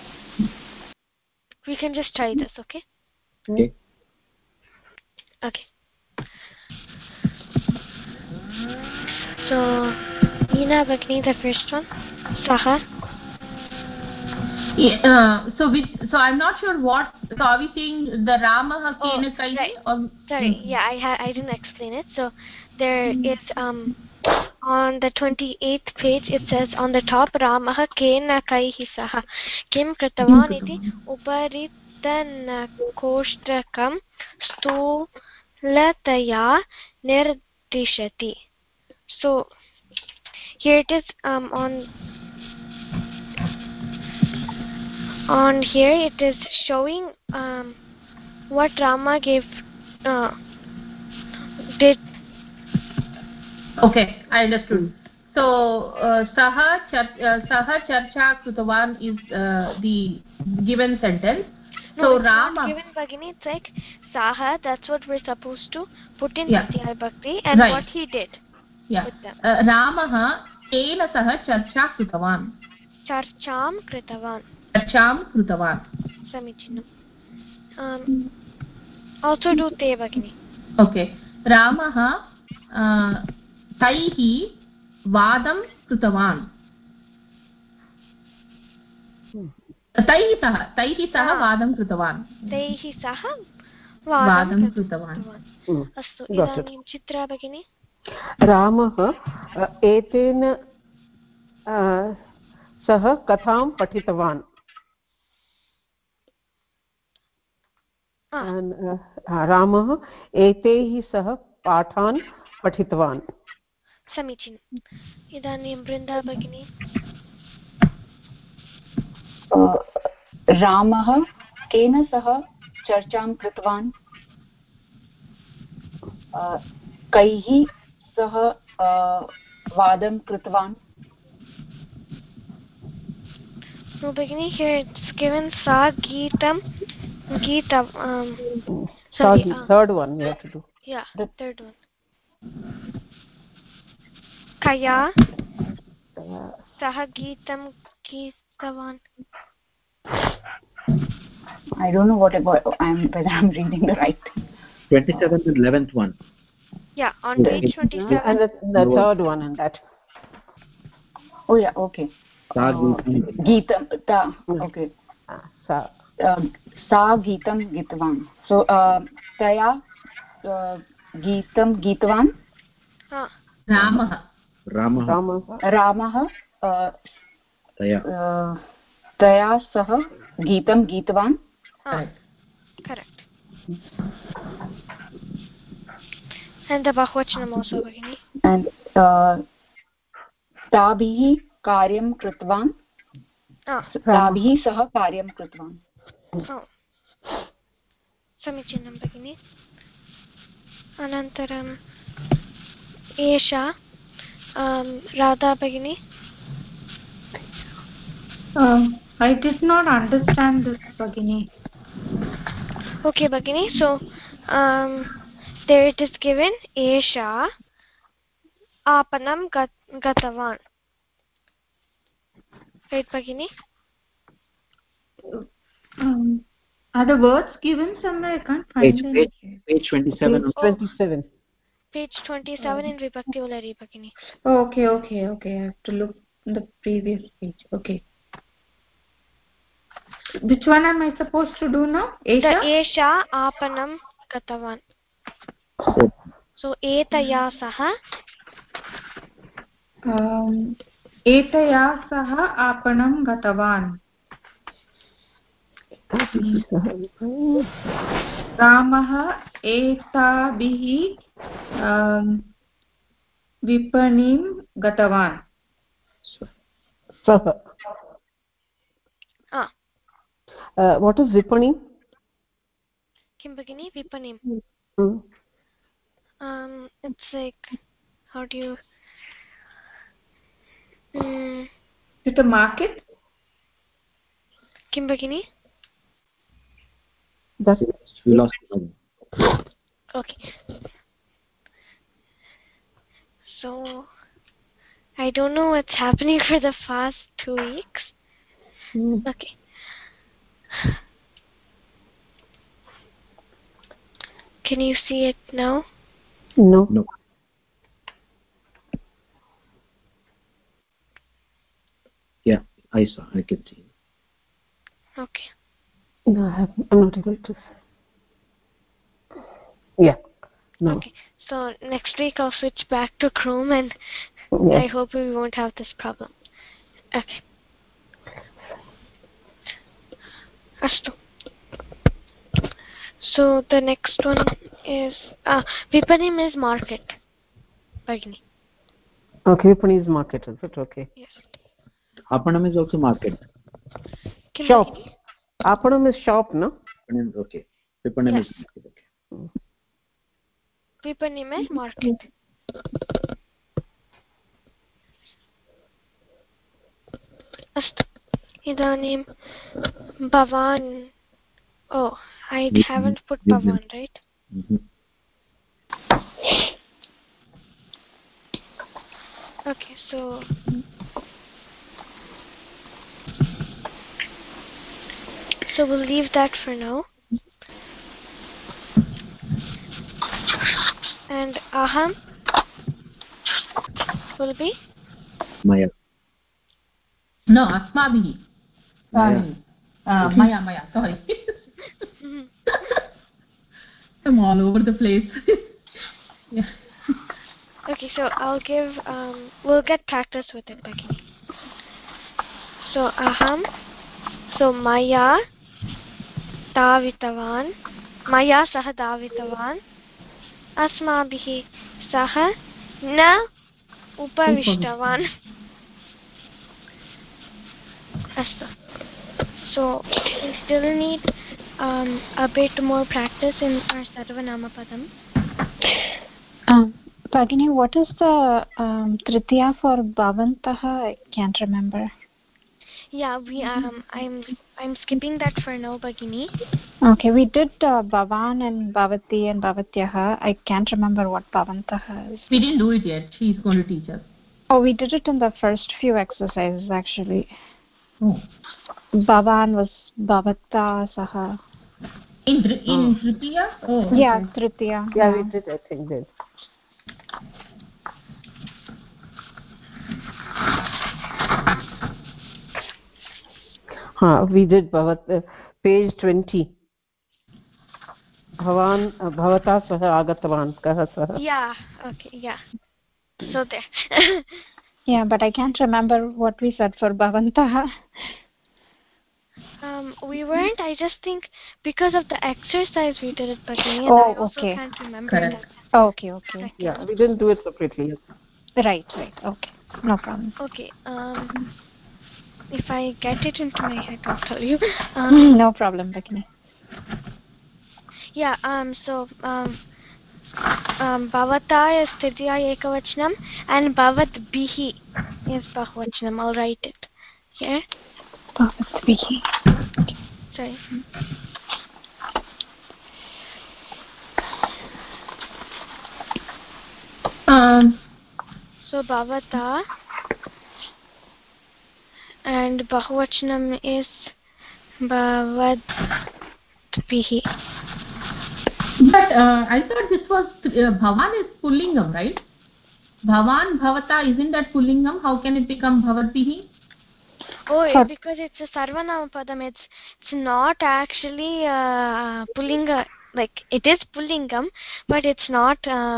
We can just try this, okay? Okay. Okay. So, Meena Bhagini, the first one. Saha. Yeah, so I'm not sure what. So are we seeing the Rama Kena Kaihi? Right. Sorry, yeah, I didn't explain it. So there is on the 28th page it says on the top Ramah Kena Kaihi Saha Kim Kritavan iti Uparitan Koshtakam Stulataya Nirdishati. So here it is on here it is showing what Rama did. Okay, I understood. So Saha Charcha Krutavan is the given sentence. No, so it's Rama not given, Bhagini. It's like Saha. That's what we're supposed to put in Tritiya Bhakti and what he did with them. Ramaha Kena Saha Charcha Krutavan. Charcham Kritavan. Charcham Krutavan. Samichinam. Also do Te, Bhagini. Okay. Ramaha Taihi Vadam Krutavan. Taihi Saha Vadam Krutavan. Taihi Saha Vadam Krutavan. Astu. Idanim Chitra Bhagini. Ramah एतेन सह कथां पठितवान्. रामः एतैः सह पाठान् पठितवान्. समीचीनम्. इदानीं वृन्दा भगिनी. रामः केन सह चर्चां कृतवान्? कैः सह वादं कृतवान्? No, Bhagini, here it's given Sa Geetam. Third one you have to do. Yeah, the third one. Kaya Saha Geetam Geetavan. I don't know whether I'm reading the right thing. 27th and 11th one. Yeah, on page 27. And the third one in that. Oh yeah, okay. Geetam. Okay. Sa Geetam Geetvan. So Taya Geetam Geetvan. Ramah Taya Sah Geetam Geetvan. Correct. And the Bahuvachanam also, Bhagini. And Tabhihi Karyam Kritvan. Tabhihi Sah Karyam Kritvan. Samichinam, Bhagini. Anantaram Esha Radha, Bhagini. I did not understand this, Bhagini. Okay, Bhagini. So, there it is given Esha Apanam Gatavan. Right, Bhagini? Are the words given somewhere? I can't find them. Page 27. Page 27 in Vibhakti Ulari, Bhagini. Okay. I have to look in the previous page. Okay. Which one am I supposed to do now? Esha? The Esha Apanam Gatavan. So, Etaya Saha. Etaya Saha Apanam Gatavan. Ramah Etabihi Vipanim Gatavan. What is Vipanim? Kim Bhagini? Vipanim. It's like, how do you... Is it a market? Kim Bhagini? We lost it. Okay. So, I don't know what's happening for the past 2 weeks. Okay. Can you see it now? No. Yeah, I can see. Okay. No, I'm not able to. Yeah. No. Okay. So next week I'll switch back to Chrome and I hope we won't have this problem. Okay. Astu. So the next one is Vipanim is market. Bhagini. Okay, Vipanim is market, is it? Okay. Yes. Apanam is also market. Shop. Apanam is shop, no? Vipanim, okay. Vipanim is market. Okay. Vipanim is market. Astu. Idanim Bhavan. Oh, I haven't put Bhavan, right? Okay, so we'll leave that for now. And Aham will be? Maya. No, Asmabhihi. Maya, sorry. I'm all over the place. Yeah. Okay, so I'll give, we'll get practice with it, Bhagini. So Aham, so Maya Davitavan, Maya Saha Davitavan, Asmabhihi Saha Na Upavishtavan. So we still need a bit more practice in our Sarvanama Padam. Bhagini, what is the Tritiya for Bhavantaha? I can't remember. Yeah, we I'm skipping that for now, Bhagini. Okay, we did Bhavan and Bhavati and Bhavatyaha. I can't remember what Bhavantaha is. We didn't do it yet. She's going to teach us. Oh, we did it in the first few exercises actually. Oh. Bhavan was Bhavata Saha. In Tritiya? Oh, okay. Yeah, Tritiya. Yeah, we did, I think, did. We did page 20. Bhavan, Bhavata Saha Agatavan. Kaha Saha. Yeah, okay, yeah. So there. Yeah, but I can't remember what we said for Bhavantaha. We weren't. I just think because of the exercise we did it, but I also can't remember Correct. that. Okay. Yeah, we didn't do it separately. Right. Okay, no problem. Okay. If I get it into my head, I'll tell you. No problem, Bhagini. Yeah. So Bhavata is Tritiya Ekavachanam and Bhavatbihi is Bahuvachanam. I'll write it here. Bhavatbihi. Sorry. So Bhavata and Bahuvachanam is Bhavatbihi. But I thought this was Bhavan is Pullingam, right? Bhavan, Bhavata, isn't that Pullingam? How can it become Bhavatbihi? Oh, because it's a Sarvanama Padam. It's not actually Pullinga. Like, it is Pullingam, but it's not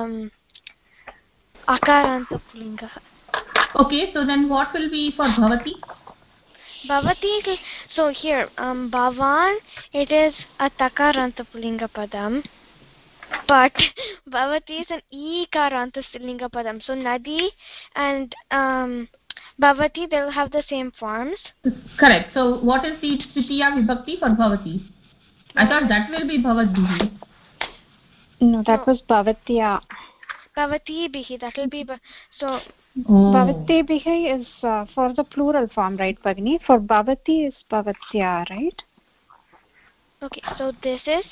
Akaranta Pullinga. Okay, so then what will be for Bhavati? Bhavati, so here, Bhavan, it is a Takaranta Pullinga Padam. But Bhavati is an Ikaranta Stillinga Padam. So Nadi and Bhavati, they'll have the same forms. Correct. So what is the Tritiya Vibhakti for Bhavati? I thought that will be Bhavatbihi. No, that was Bhavatya. Bhavati Bihi, that will be... So... Bhavati Bihi is for the plural form, right, Bhagini? For Bhavati is Bhavatya, right? Okay, so this is...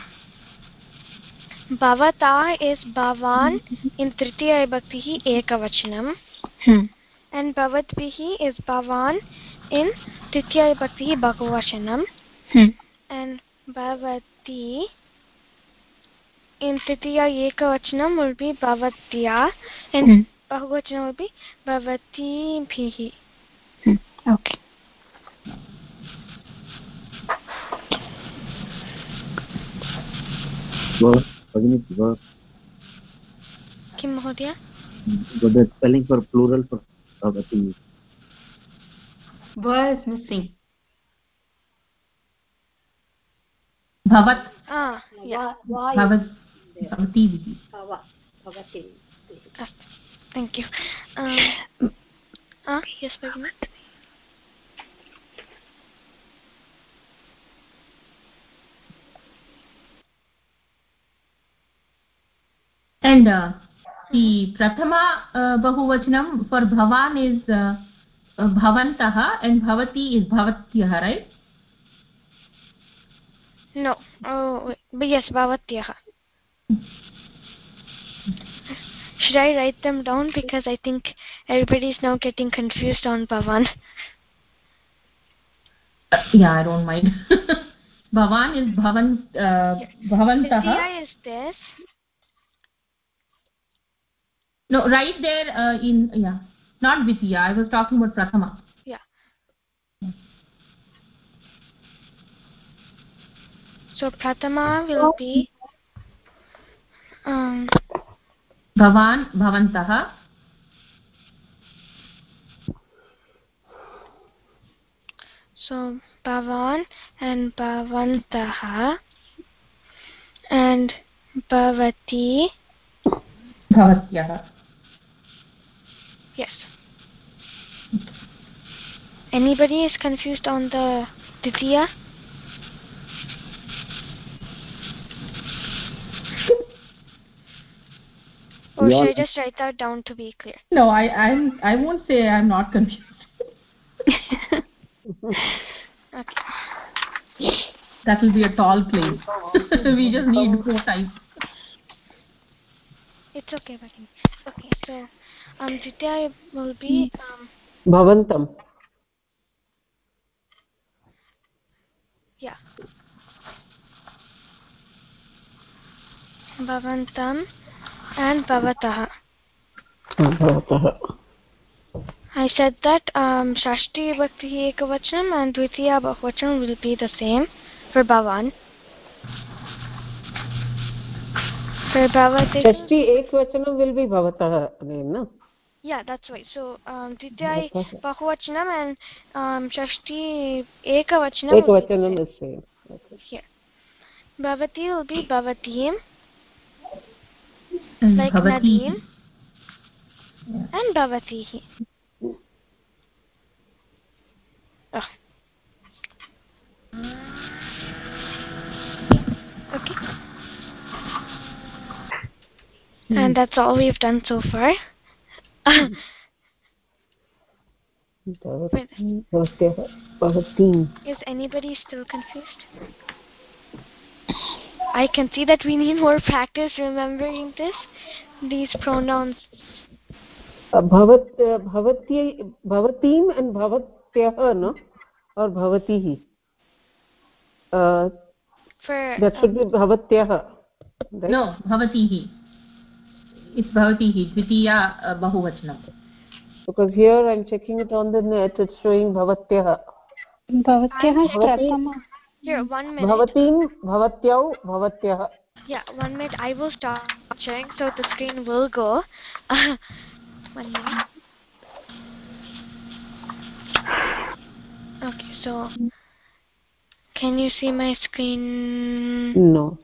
Bhavata is Bhavan in Tritiya Vibhakti Ekavachanam. And Bhavatbihi is Bhavan in Tritiya Vibhakti Bahuvachanam. And Bhavati in Tritiya Ekavachanam will be Bhavatya. And Bahuvachanam will be Bhavati-bhihi. Okay. Kim Mahodaya? The spelling for plural for Bhavati. Va is missing. Bhavat. Yeah. Bhavat. Bhavati. Bhavati. Thank you. Yes, Bhagini. And the Prathama Bahuvachanam for Bhavan is Bhavantaha and Bhavati is Bhavatyaha, right? No. But yes, Bhavatyaha. Should I write them down? Because I think everybody is now getting confused on Bhavan. Yeah, I don't mind. Bhavan is Bhavantaha. Vidya is this. No, right there not Vidya. I was talking about Prathama. Yeah. So Prathama will be Bhavan, Bhavantaha. So Bhavan and Bhavantaha and Bhavati. Bhavatyaha. Yes. Anybody is confused on the Titiya? Or should I just write that down to be clear? No, I won't say I'm not confused. Okay. That will be a tall claim. We just need 4 types. It's okay, Bhagini. Okay, so Ditya will be Bhavantam. Yeah. Bhavantam and Bhavatah. Bhavatah. I said that Shashti Vibhakti Ekavachanam and Dvitiya Bahuvachanam will be the same for Bhavan. For Bhavati. Shashti Ekavachanam will be Bhavatah again, no? Yeah, that's right. So Dvitiya Bahuvachanam and Shashti Ekavachanam is same. Okay. Here. Bhavati will be Bhavatim, and like Bhavati. Nadim, and Bhavatihi. Oh. Okay. And that's all we've done so far. Is anybody still confused? I can see that we need more practice remembering these pronouns. Bhavatim and Bhavatyah, no? Or Bhavatihi. That should be Bhavatyah. Right? No, Bhavatihi. It's Bhavatihi, Dvitiya Bahuvachanam. Because here I'm checking it on the net, it's showing Bhavatyah. Bhavatyah is Prathama. Here, 1 minute. Bhavatim, Bhavatyau, Bhavatyah. Yeah, 1 minute. I will stop sharing so the screen will go. 1 minute. Okay, so can you see my screen? No.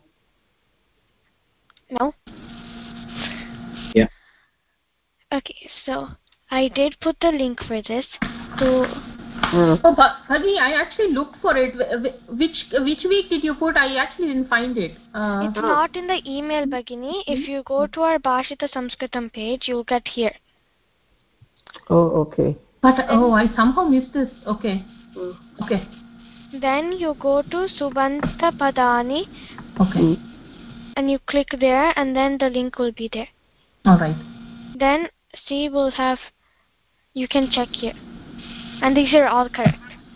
No? Yeah. Okay, so I did put the link for this. So Oh, Bhagini, I actually looked for it. Which week did you put? I actually didn't find it. It's not in the email, Bhagini. If you go to our Bhashita Sanskritam page, you'll get here. Oh, okay. But I somehow missed this. Okay. Okay. Then you go to Subanta Padani. Okay. And you click there, and then the link will be there. All right. Then see, we'll have. You can check here, and these are all correct.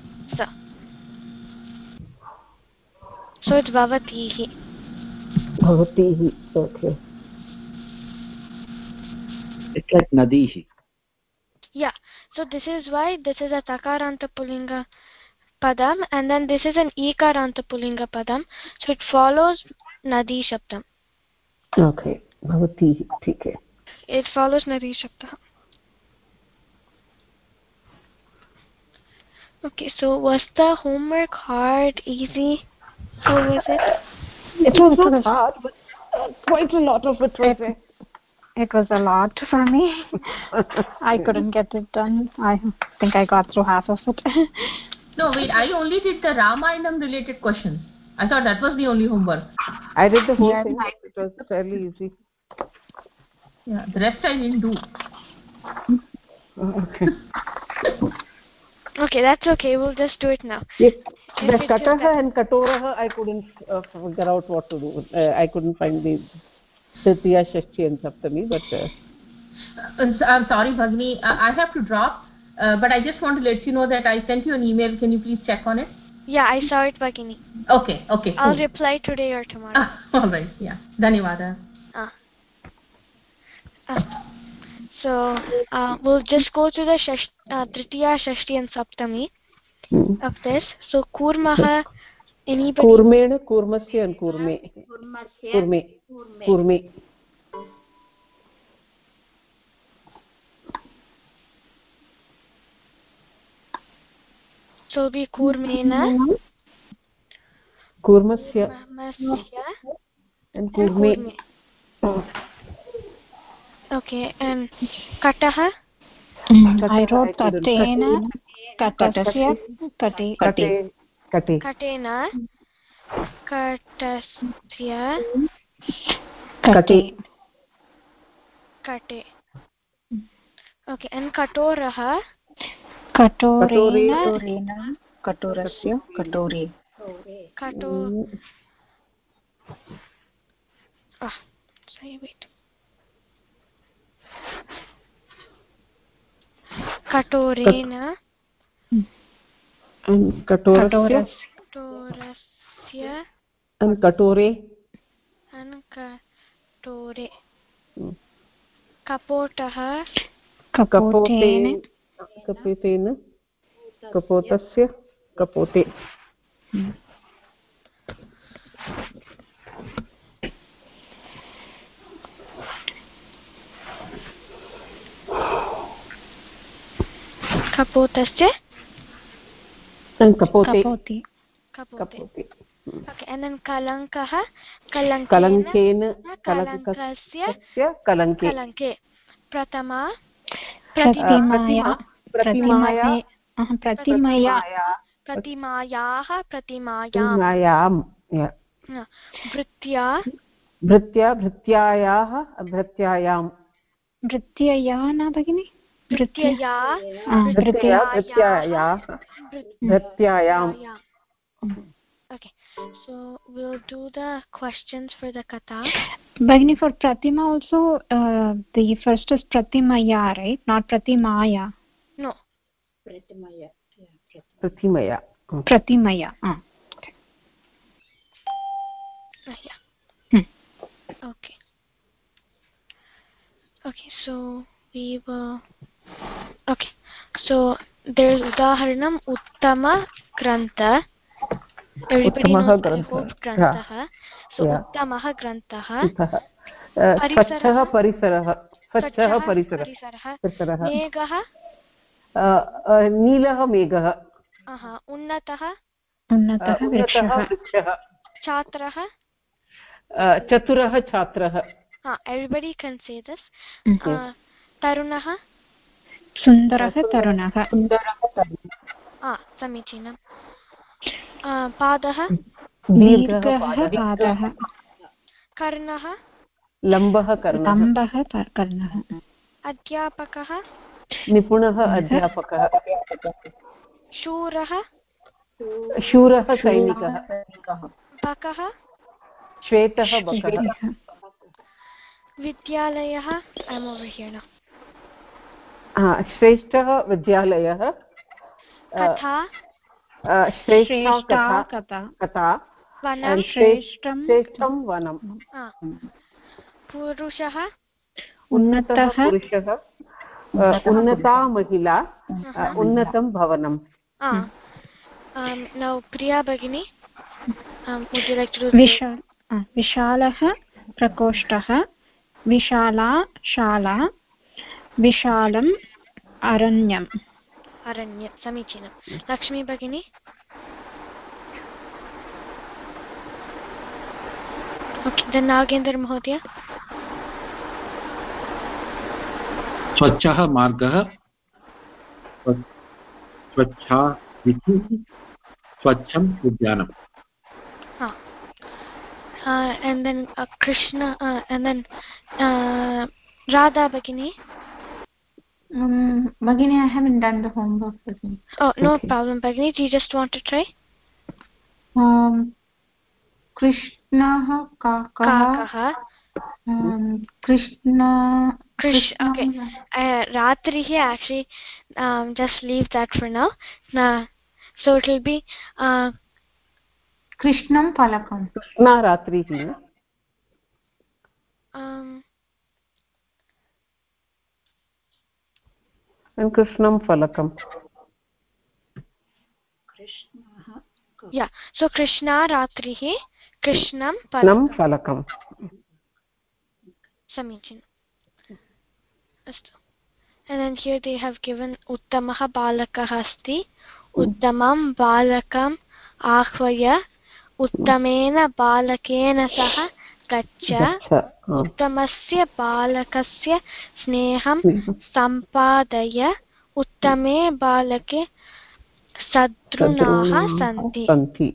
So it's Bhavatihi. Bhavatihi. Okay. It's like Nadihi. Yeah. So this is why this is a Takaranta Pullinga Padam, and then this is an Ikaranta Pullinga Padam. So it follows Nadi Shabdam. Okay. Bhavatihi. Okay. It follows Nadi Shabdam. Okay, so was the homework hard, easy? How was it? It was not hard, but quite a lot of it was there. It was a lot for me. I couldn't get it done. I think I got through half of it. No, wait, I only did the Ramayanam related questions. I thought that was the only homework. I did the whole thing. It was fairly easy. Yeah, the rest I didn't do. Okay. Okay, that's okay. We'll just do it now. Yes. The Kataha and Katoraha, I couldn't figure out what to do. I couldn't find the Tritiya, Shashti and Saptami, but... I'm sorry, Bhagini. I have to drop. But I just want to let you know that I sent you an email. Can you please check on it? Yeah, I saw it, Bhagini. Okay, cool. I'll reply today or tomorrow. All right, yeah. Dhanyavada. So, we'll just go to the Tritiya, Shashti and Saptami of this. So, Kurmaha, anybody? Kurmena, Kurmasya and Kurme. Kurme. So, it'll be Kurmena. Kurmasya. And Kurme. Okay, and Kataha? I wrote Katena, Katasya, Kate. Katena, Katasya, Kate. Okay, and Katoraha? Katorena, Katorasya, Katore. Sorry, wait. कटोरेन कटोरस्य कटोरे कटोरे कपोटः कपोतेन कपोतस्य कपोते कपोतस्य कपोते okay and then कलङ्कः कलङ्केन कलङ्कस्य कलङ्के प्रतिमायाः भृत्यायां भृत्यया न भगिनि भृत्यायां okay so we'll do the questions for the katha Bagini. For pratima also the first is pratimaya, right? Not pratimaya. No, pratimaya. Okay. Okay. Okay, so we will okay so there's udaharanam uttama grantha. Everybody knows I hope grantha. So uttamah grantah स्वच्छः परिसरः मेघः नीलः मेघः उन्नतः वृक्षः छात्रः चतुरः छात्रः everybody can say this tarunah सुन्दरः तरुणः समीचीनं पादः दीर्घः पादः कर्णः लम्बः कर्णः अध्यापकः निपुणः अध्यापकः शूरः सैनिकः बकः श्वेतः बकः विद्यालयः I'm over here now श्रेष्ठः विद्यालयः कथा श्रेष्ठा कथा श्रेष्ठं वनं पुरुषः उन्नतः पुरुषः उन्नता महिला उन्नतं भवनं now Priya Bhagini would you like to do विशालः प्रकोष्ठः विशाला शाला विशालम् अरण्यम् समीचीनं लक्ष्मी भगिनी okay then Nagendra Mahodaya स्वच्छः मार्गः स्वच्छा वीथिः स्वच्छं उद्यानम् and then Krishna and then Radha Bhagini Bhagini, I haven't done the homework. Oh, no problem, Bhagini. Do you just want to try? Krishna Kakah. Krishna. Okay. Ratri here actually. Just leave that for now. So it will be. Krishnam Palakam. Krishna Ratri here. And Krishnam Falakam. Yeah. So Krishna Ratrihi, Krishnam Falakam. Samichin. And then here they have given Uttamaha Balakah Asti, Uttamam Balakam Ahvaya, Uttamena Balakena Saha Gaccha, Uttamasya Balakasya Sneham Sampadaya, Uttame Balake Sadrunaha Santi.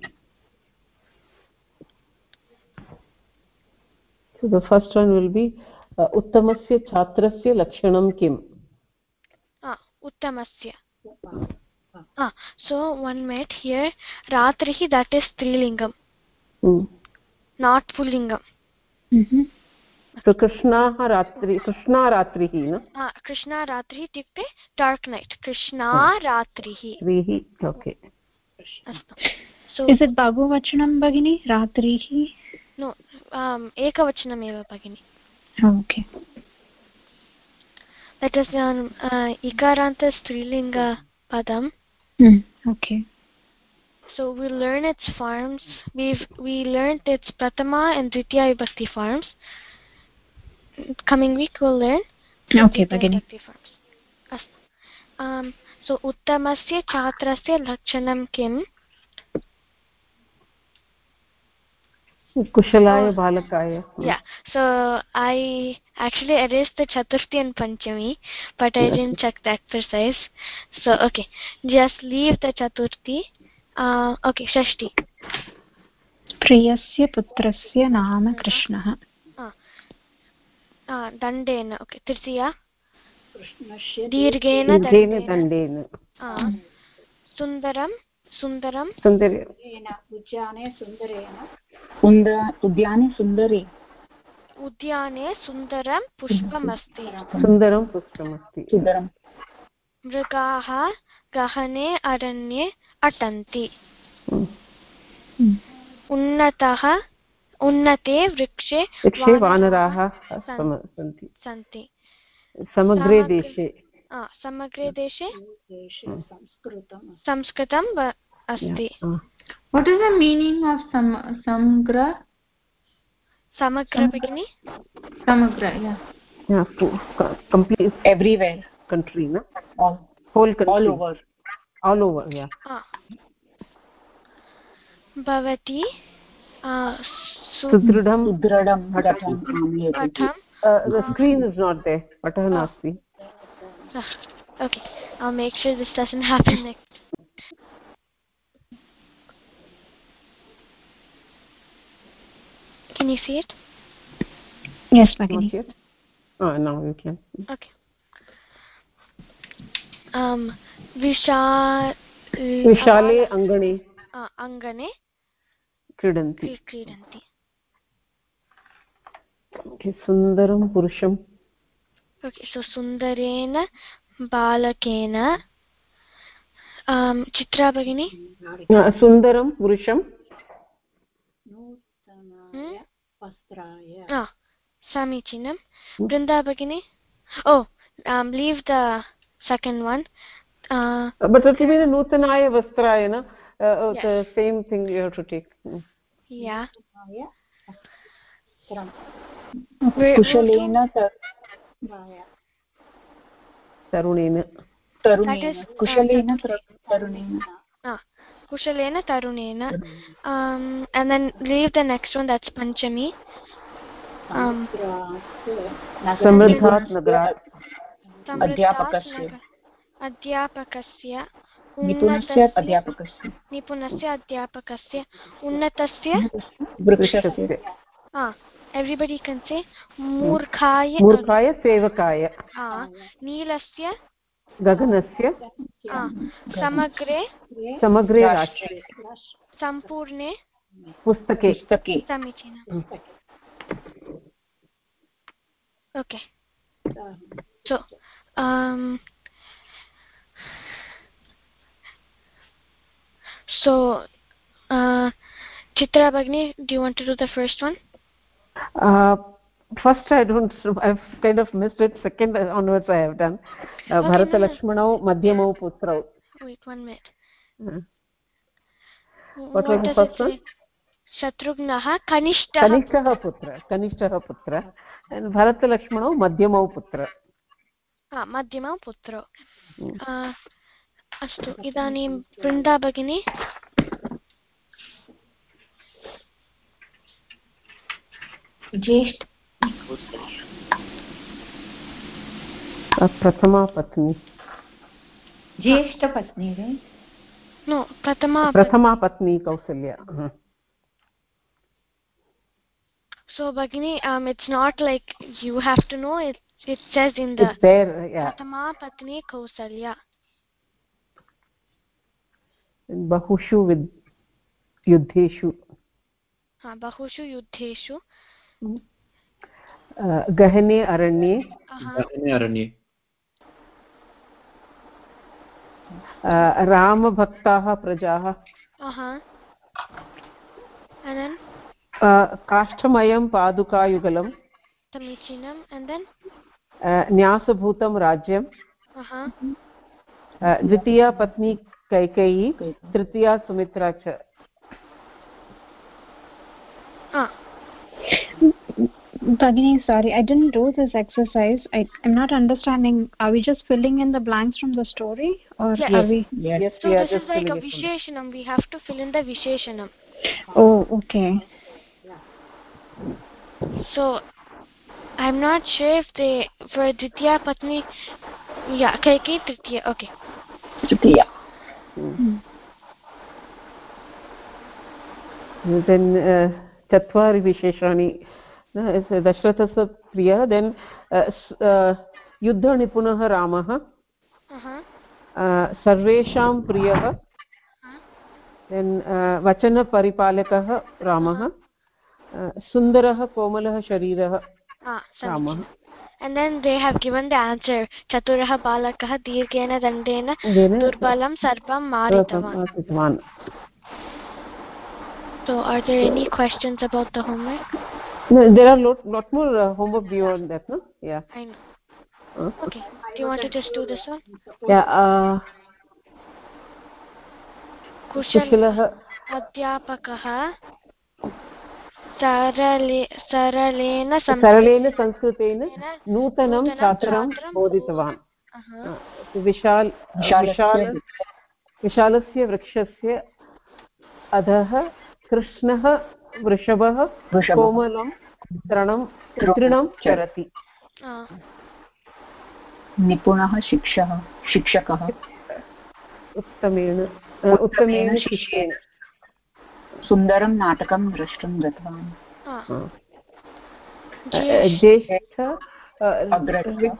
So the first one will be Uttamasya Chhatrasya Lakshanam Kim. Uttamasya. So 1 minute here. Ratrihi, that is Strilingam. Not Pullingam. So Krishna ratrihi, no? Krishna ratrihi ityukte dark night. Krishna ratrihi. Okay. So is it bahuvachanam bagini ratrihi? No, ekavachanam eva bagini. Okay. That is ikaranta strilinga padam. Okay. So we learn its forms. We learned its pratama and ditya vibhakti forms. Coming week we'll learn Okay, Bhagini. So uttamasya chhatrasya lakshanam kim? Kushalaya balakaya. Yeah. So I actually erased the Chaturthi and Panchami, but I didn't check the exercise. So okay, just leave the Chaturthi. Okay, Shashti. Priyasya putrasya nama Krishnah. Dandena. Okay, Tritiya. Krishnasya Dirghena Dandena. Sundaram. Sundarena. Udyane sundarena. Udyane sundare. Udyane sundaram pushpamasti. Sundaram pushpamasti. Sundaram. Mrigaha gahane aranye atanti. Unnate vrikshe vanaraha santi. Samagre deshe. Samagre deshe Samskritam asti. What is the meaning of samagra? Samagra bagini? Samagra, yeah. Complete. Everywhere. Country, no? Whole country. All over, yeah. Bhavati Sudridham Patham. The screen is not there. Patah nasti. Okay, I'll make sure this doesn't happen next. Can you see it? Yes, Bhagini. Now you can. Okay. Vishale angane. Angane. Kridanti. Okay, sundaram purusham. Okay, so sundarena balakena. Chitra Bhagini. Sundaram purusham. Samichinam. Brinda Bhagini. Oh, leave the second one. But it will be the Nutanaya Vastraya, no? Yes. The same thing you have to take. Yeah. Kushalena Tarunena. Kushalena Tarunena. Kushalena Tarunena. And then leave the next one, that's Panchami. Samridhat Nagrat. Adhyapakasya. Nipunasya Adhyapakasya. Unnatasya. Vrikshasya. Everybody can say Murkhaya Sevakaya. Neelasya. Gaganasya. Samagre Rashtre. Sampurne Pustake. Samichinam. Okay. So, Chitra Bhagini, do you want to do the first one? First, I've kind of missed it. Second onwards, I have done. Bharata Lakshmanau Madhyamau Putrau. Wait 1 minute. What was the first one? Shatrugnaha Kanishtaha Putra. And Bharata Lakshmanau Madhyamau Putra. Madhyamau Putra. Astu, idanim Vrinda Bhagini. Jeshth. Prathama Patni. Jeshta Patni, right? No, Prathama Patni Kausalya. So Bhagini, it's not like you have to know it. It says in the. It's there, yeah. Prathama Patni Kausalya. Bahushu with Yuddheshu. Bahushu Yuddheshu. गहने अरण्ये रामभक्ताः प्रजाः काष्ठमयं पादुकायुगलं न्यासभूतं राज्यं द्वितीया पत्नी कैकेयी तृतीया सुमित्रा च Bhagini, sorry, I didn't do this exercise. I'm not understanding. Are we just filling in the blanks from the story, or yes. Are we? Yes. So this is like a Visheshanam. We have to fill in the Visheshanam. Oh, okay. So I'm not sure if they for Ditiya Patni. Yeah, Kaikeyi Tritiya. Okay. Tritiya. Then Chatvari Visheshani. Dashrathasya Priya. Then Yuddha Nipunah Ramah. Sarvesham Priyah. Then Vachana Paripalakah Ramah. Sundarah Komalah Sharirah Ramah. And then they have given the answer. Chaturah Balakah Dirghena Dandena Durbalam Sarpam Maritavan. So are there any questions about the homework? No, there are lot more homework beyond that, no? Yeah. I know. Okay. Do you want to just do this one? Yeah. Kushalah Adhyapakah Saralena Sanskritena Nutanam Chatram Bodhitavan. Vishalasya Vrikshasya Adhah Krishnah Vrishabah Komalam Trinam Charati. Nipunah Shikshakah Uttamena Shishena Sundaram Natakam Drashtam Datvan. Jyeshtha Agratha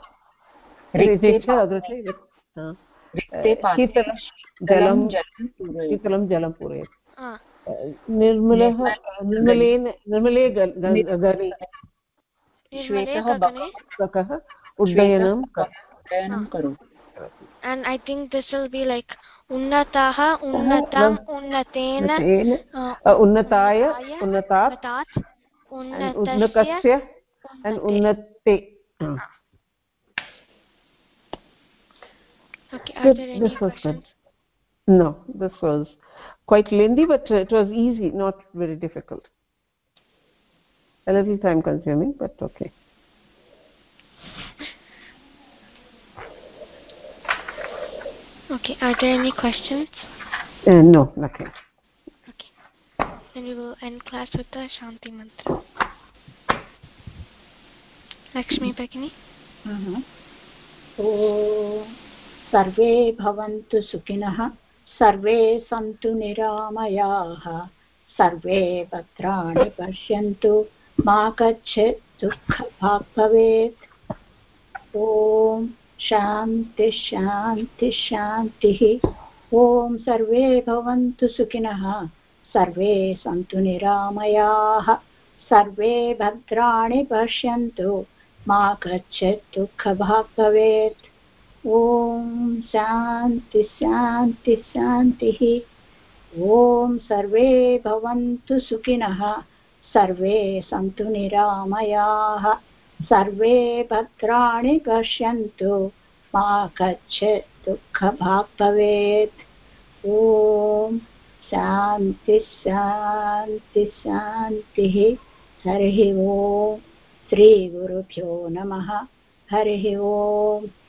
Shitalam Jalam Purayat. Nirmale Gani Shwetah Gagane Uddayanam Karo. And I think this will be like Unnataha Unnatam Unnatena Unnataya Unnatat Unnatasya and Unnatte. Okay, are there any questions? No, this was quite lengthy, but it was easy, not very difficult. A little time consuming, but okay. Okay, are there any questions? No, nothing. Okay, then we will end class with the Shanti Mantra. Lakshmi Bhagini. सर्वे भवन्तु सुखिनः सर्वे सन्तु निरामयाः सर्वे भद्राणि पश्यन्तु मा कश्चित् दुःखभाग् भवेत् ॐ शान्ति शान्ति शान्तिः ॐ सर्वे भवन्तु सुखिनः सर्वे सन्तु निरामयाः सर्वे भद्राणि पश्यन्तु मा कश्चित् दुःखभाग् भवेत् ॐ शान्ति शान्ति शान्तिः ॐ सर्वे भवन्तु सुखिनः सर्वे सन्तु निरामयाः सर्वे भद्राणि पश्यन्तु मा कश्चित् दुःखभाग् भवेत् ॐ शान्ति शान्ति शान्तिः हरिः ॐ श्रीगुरुभ्यो नमः हरिः ॐ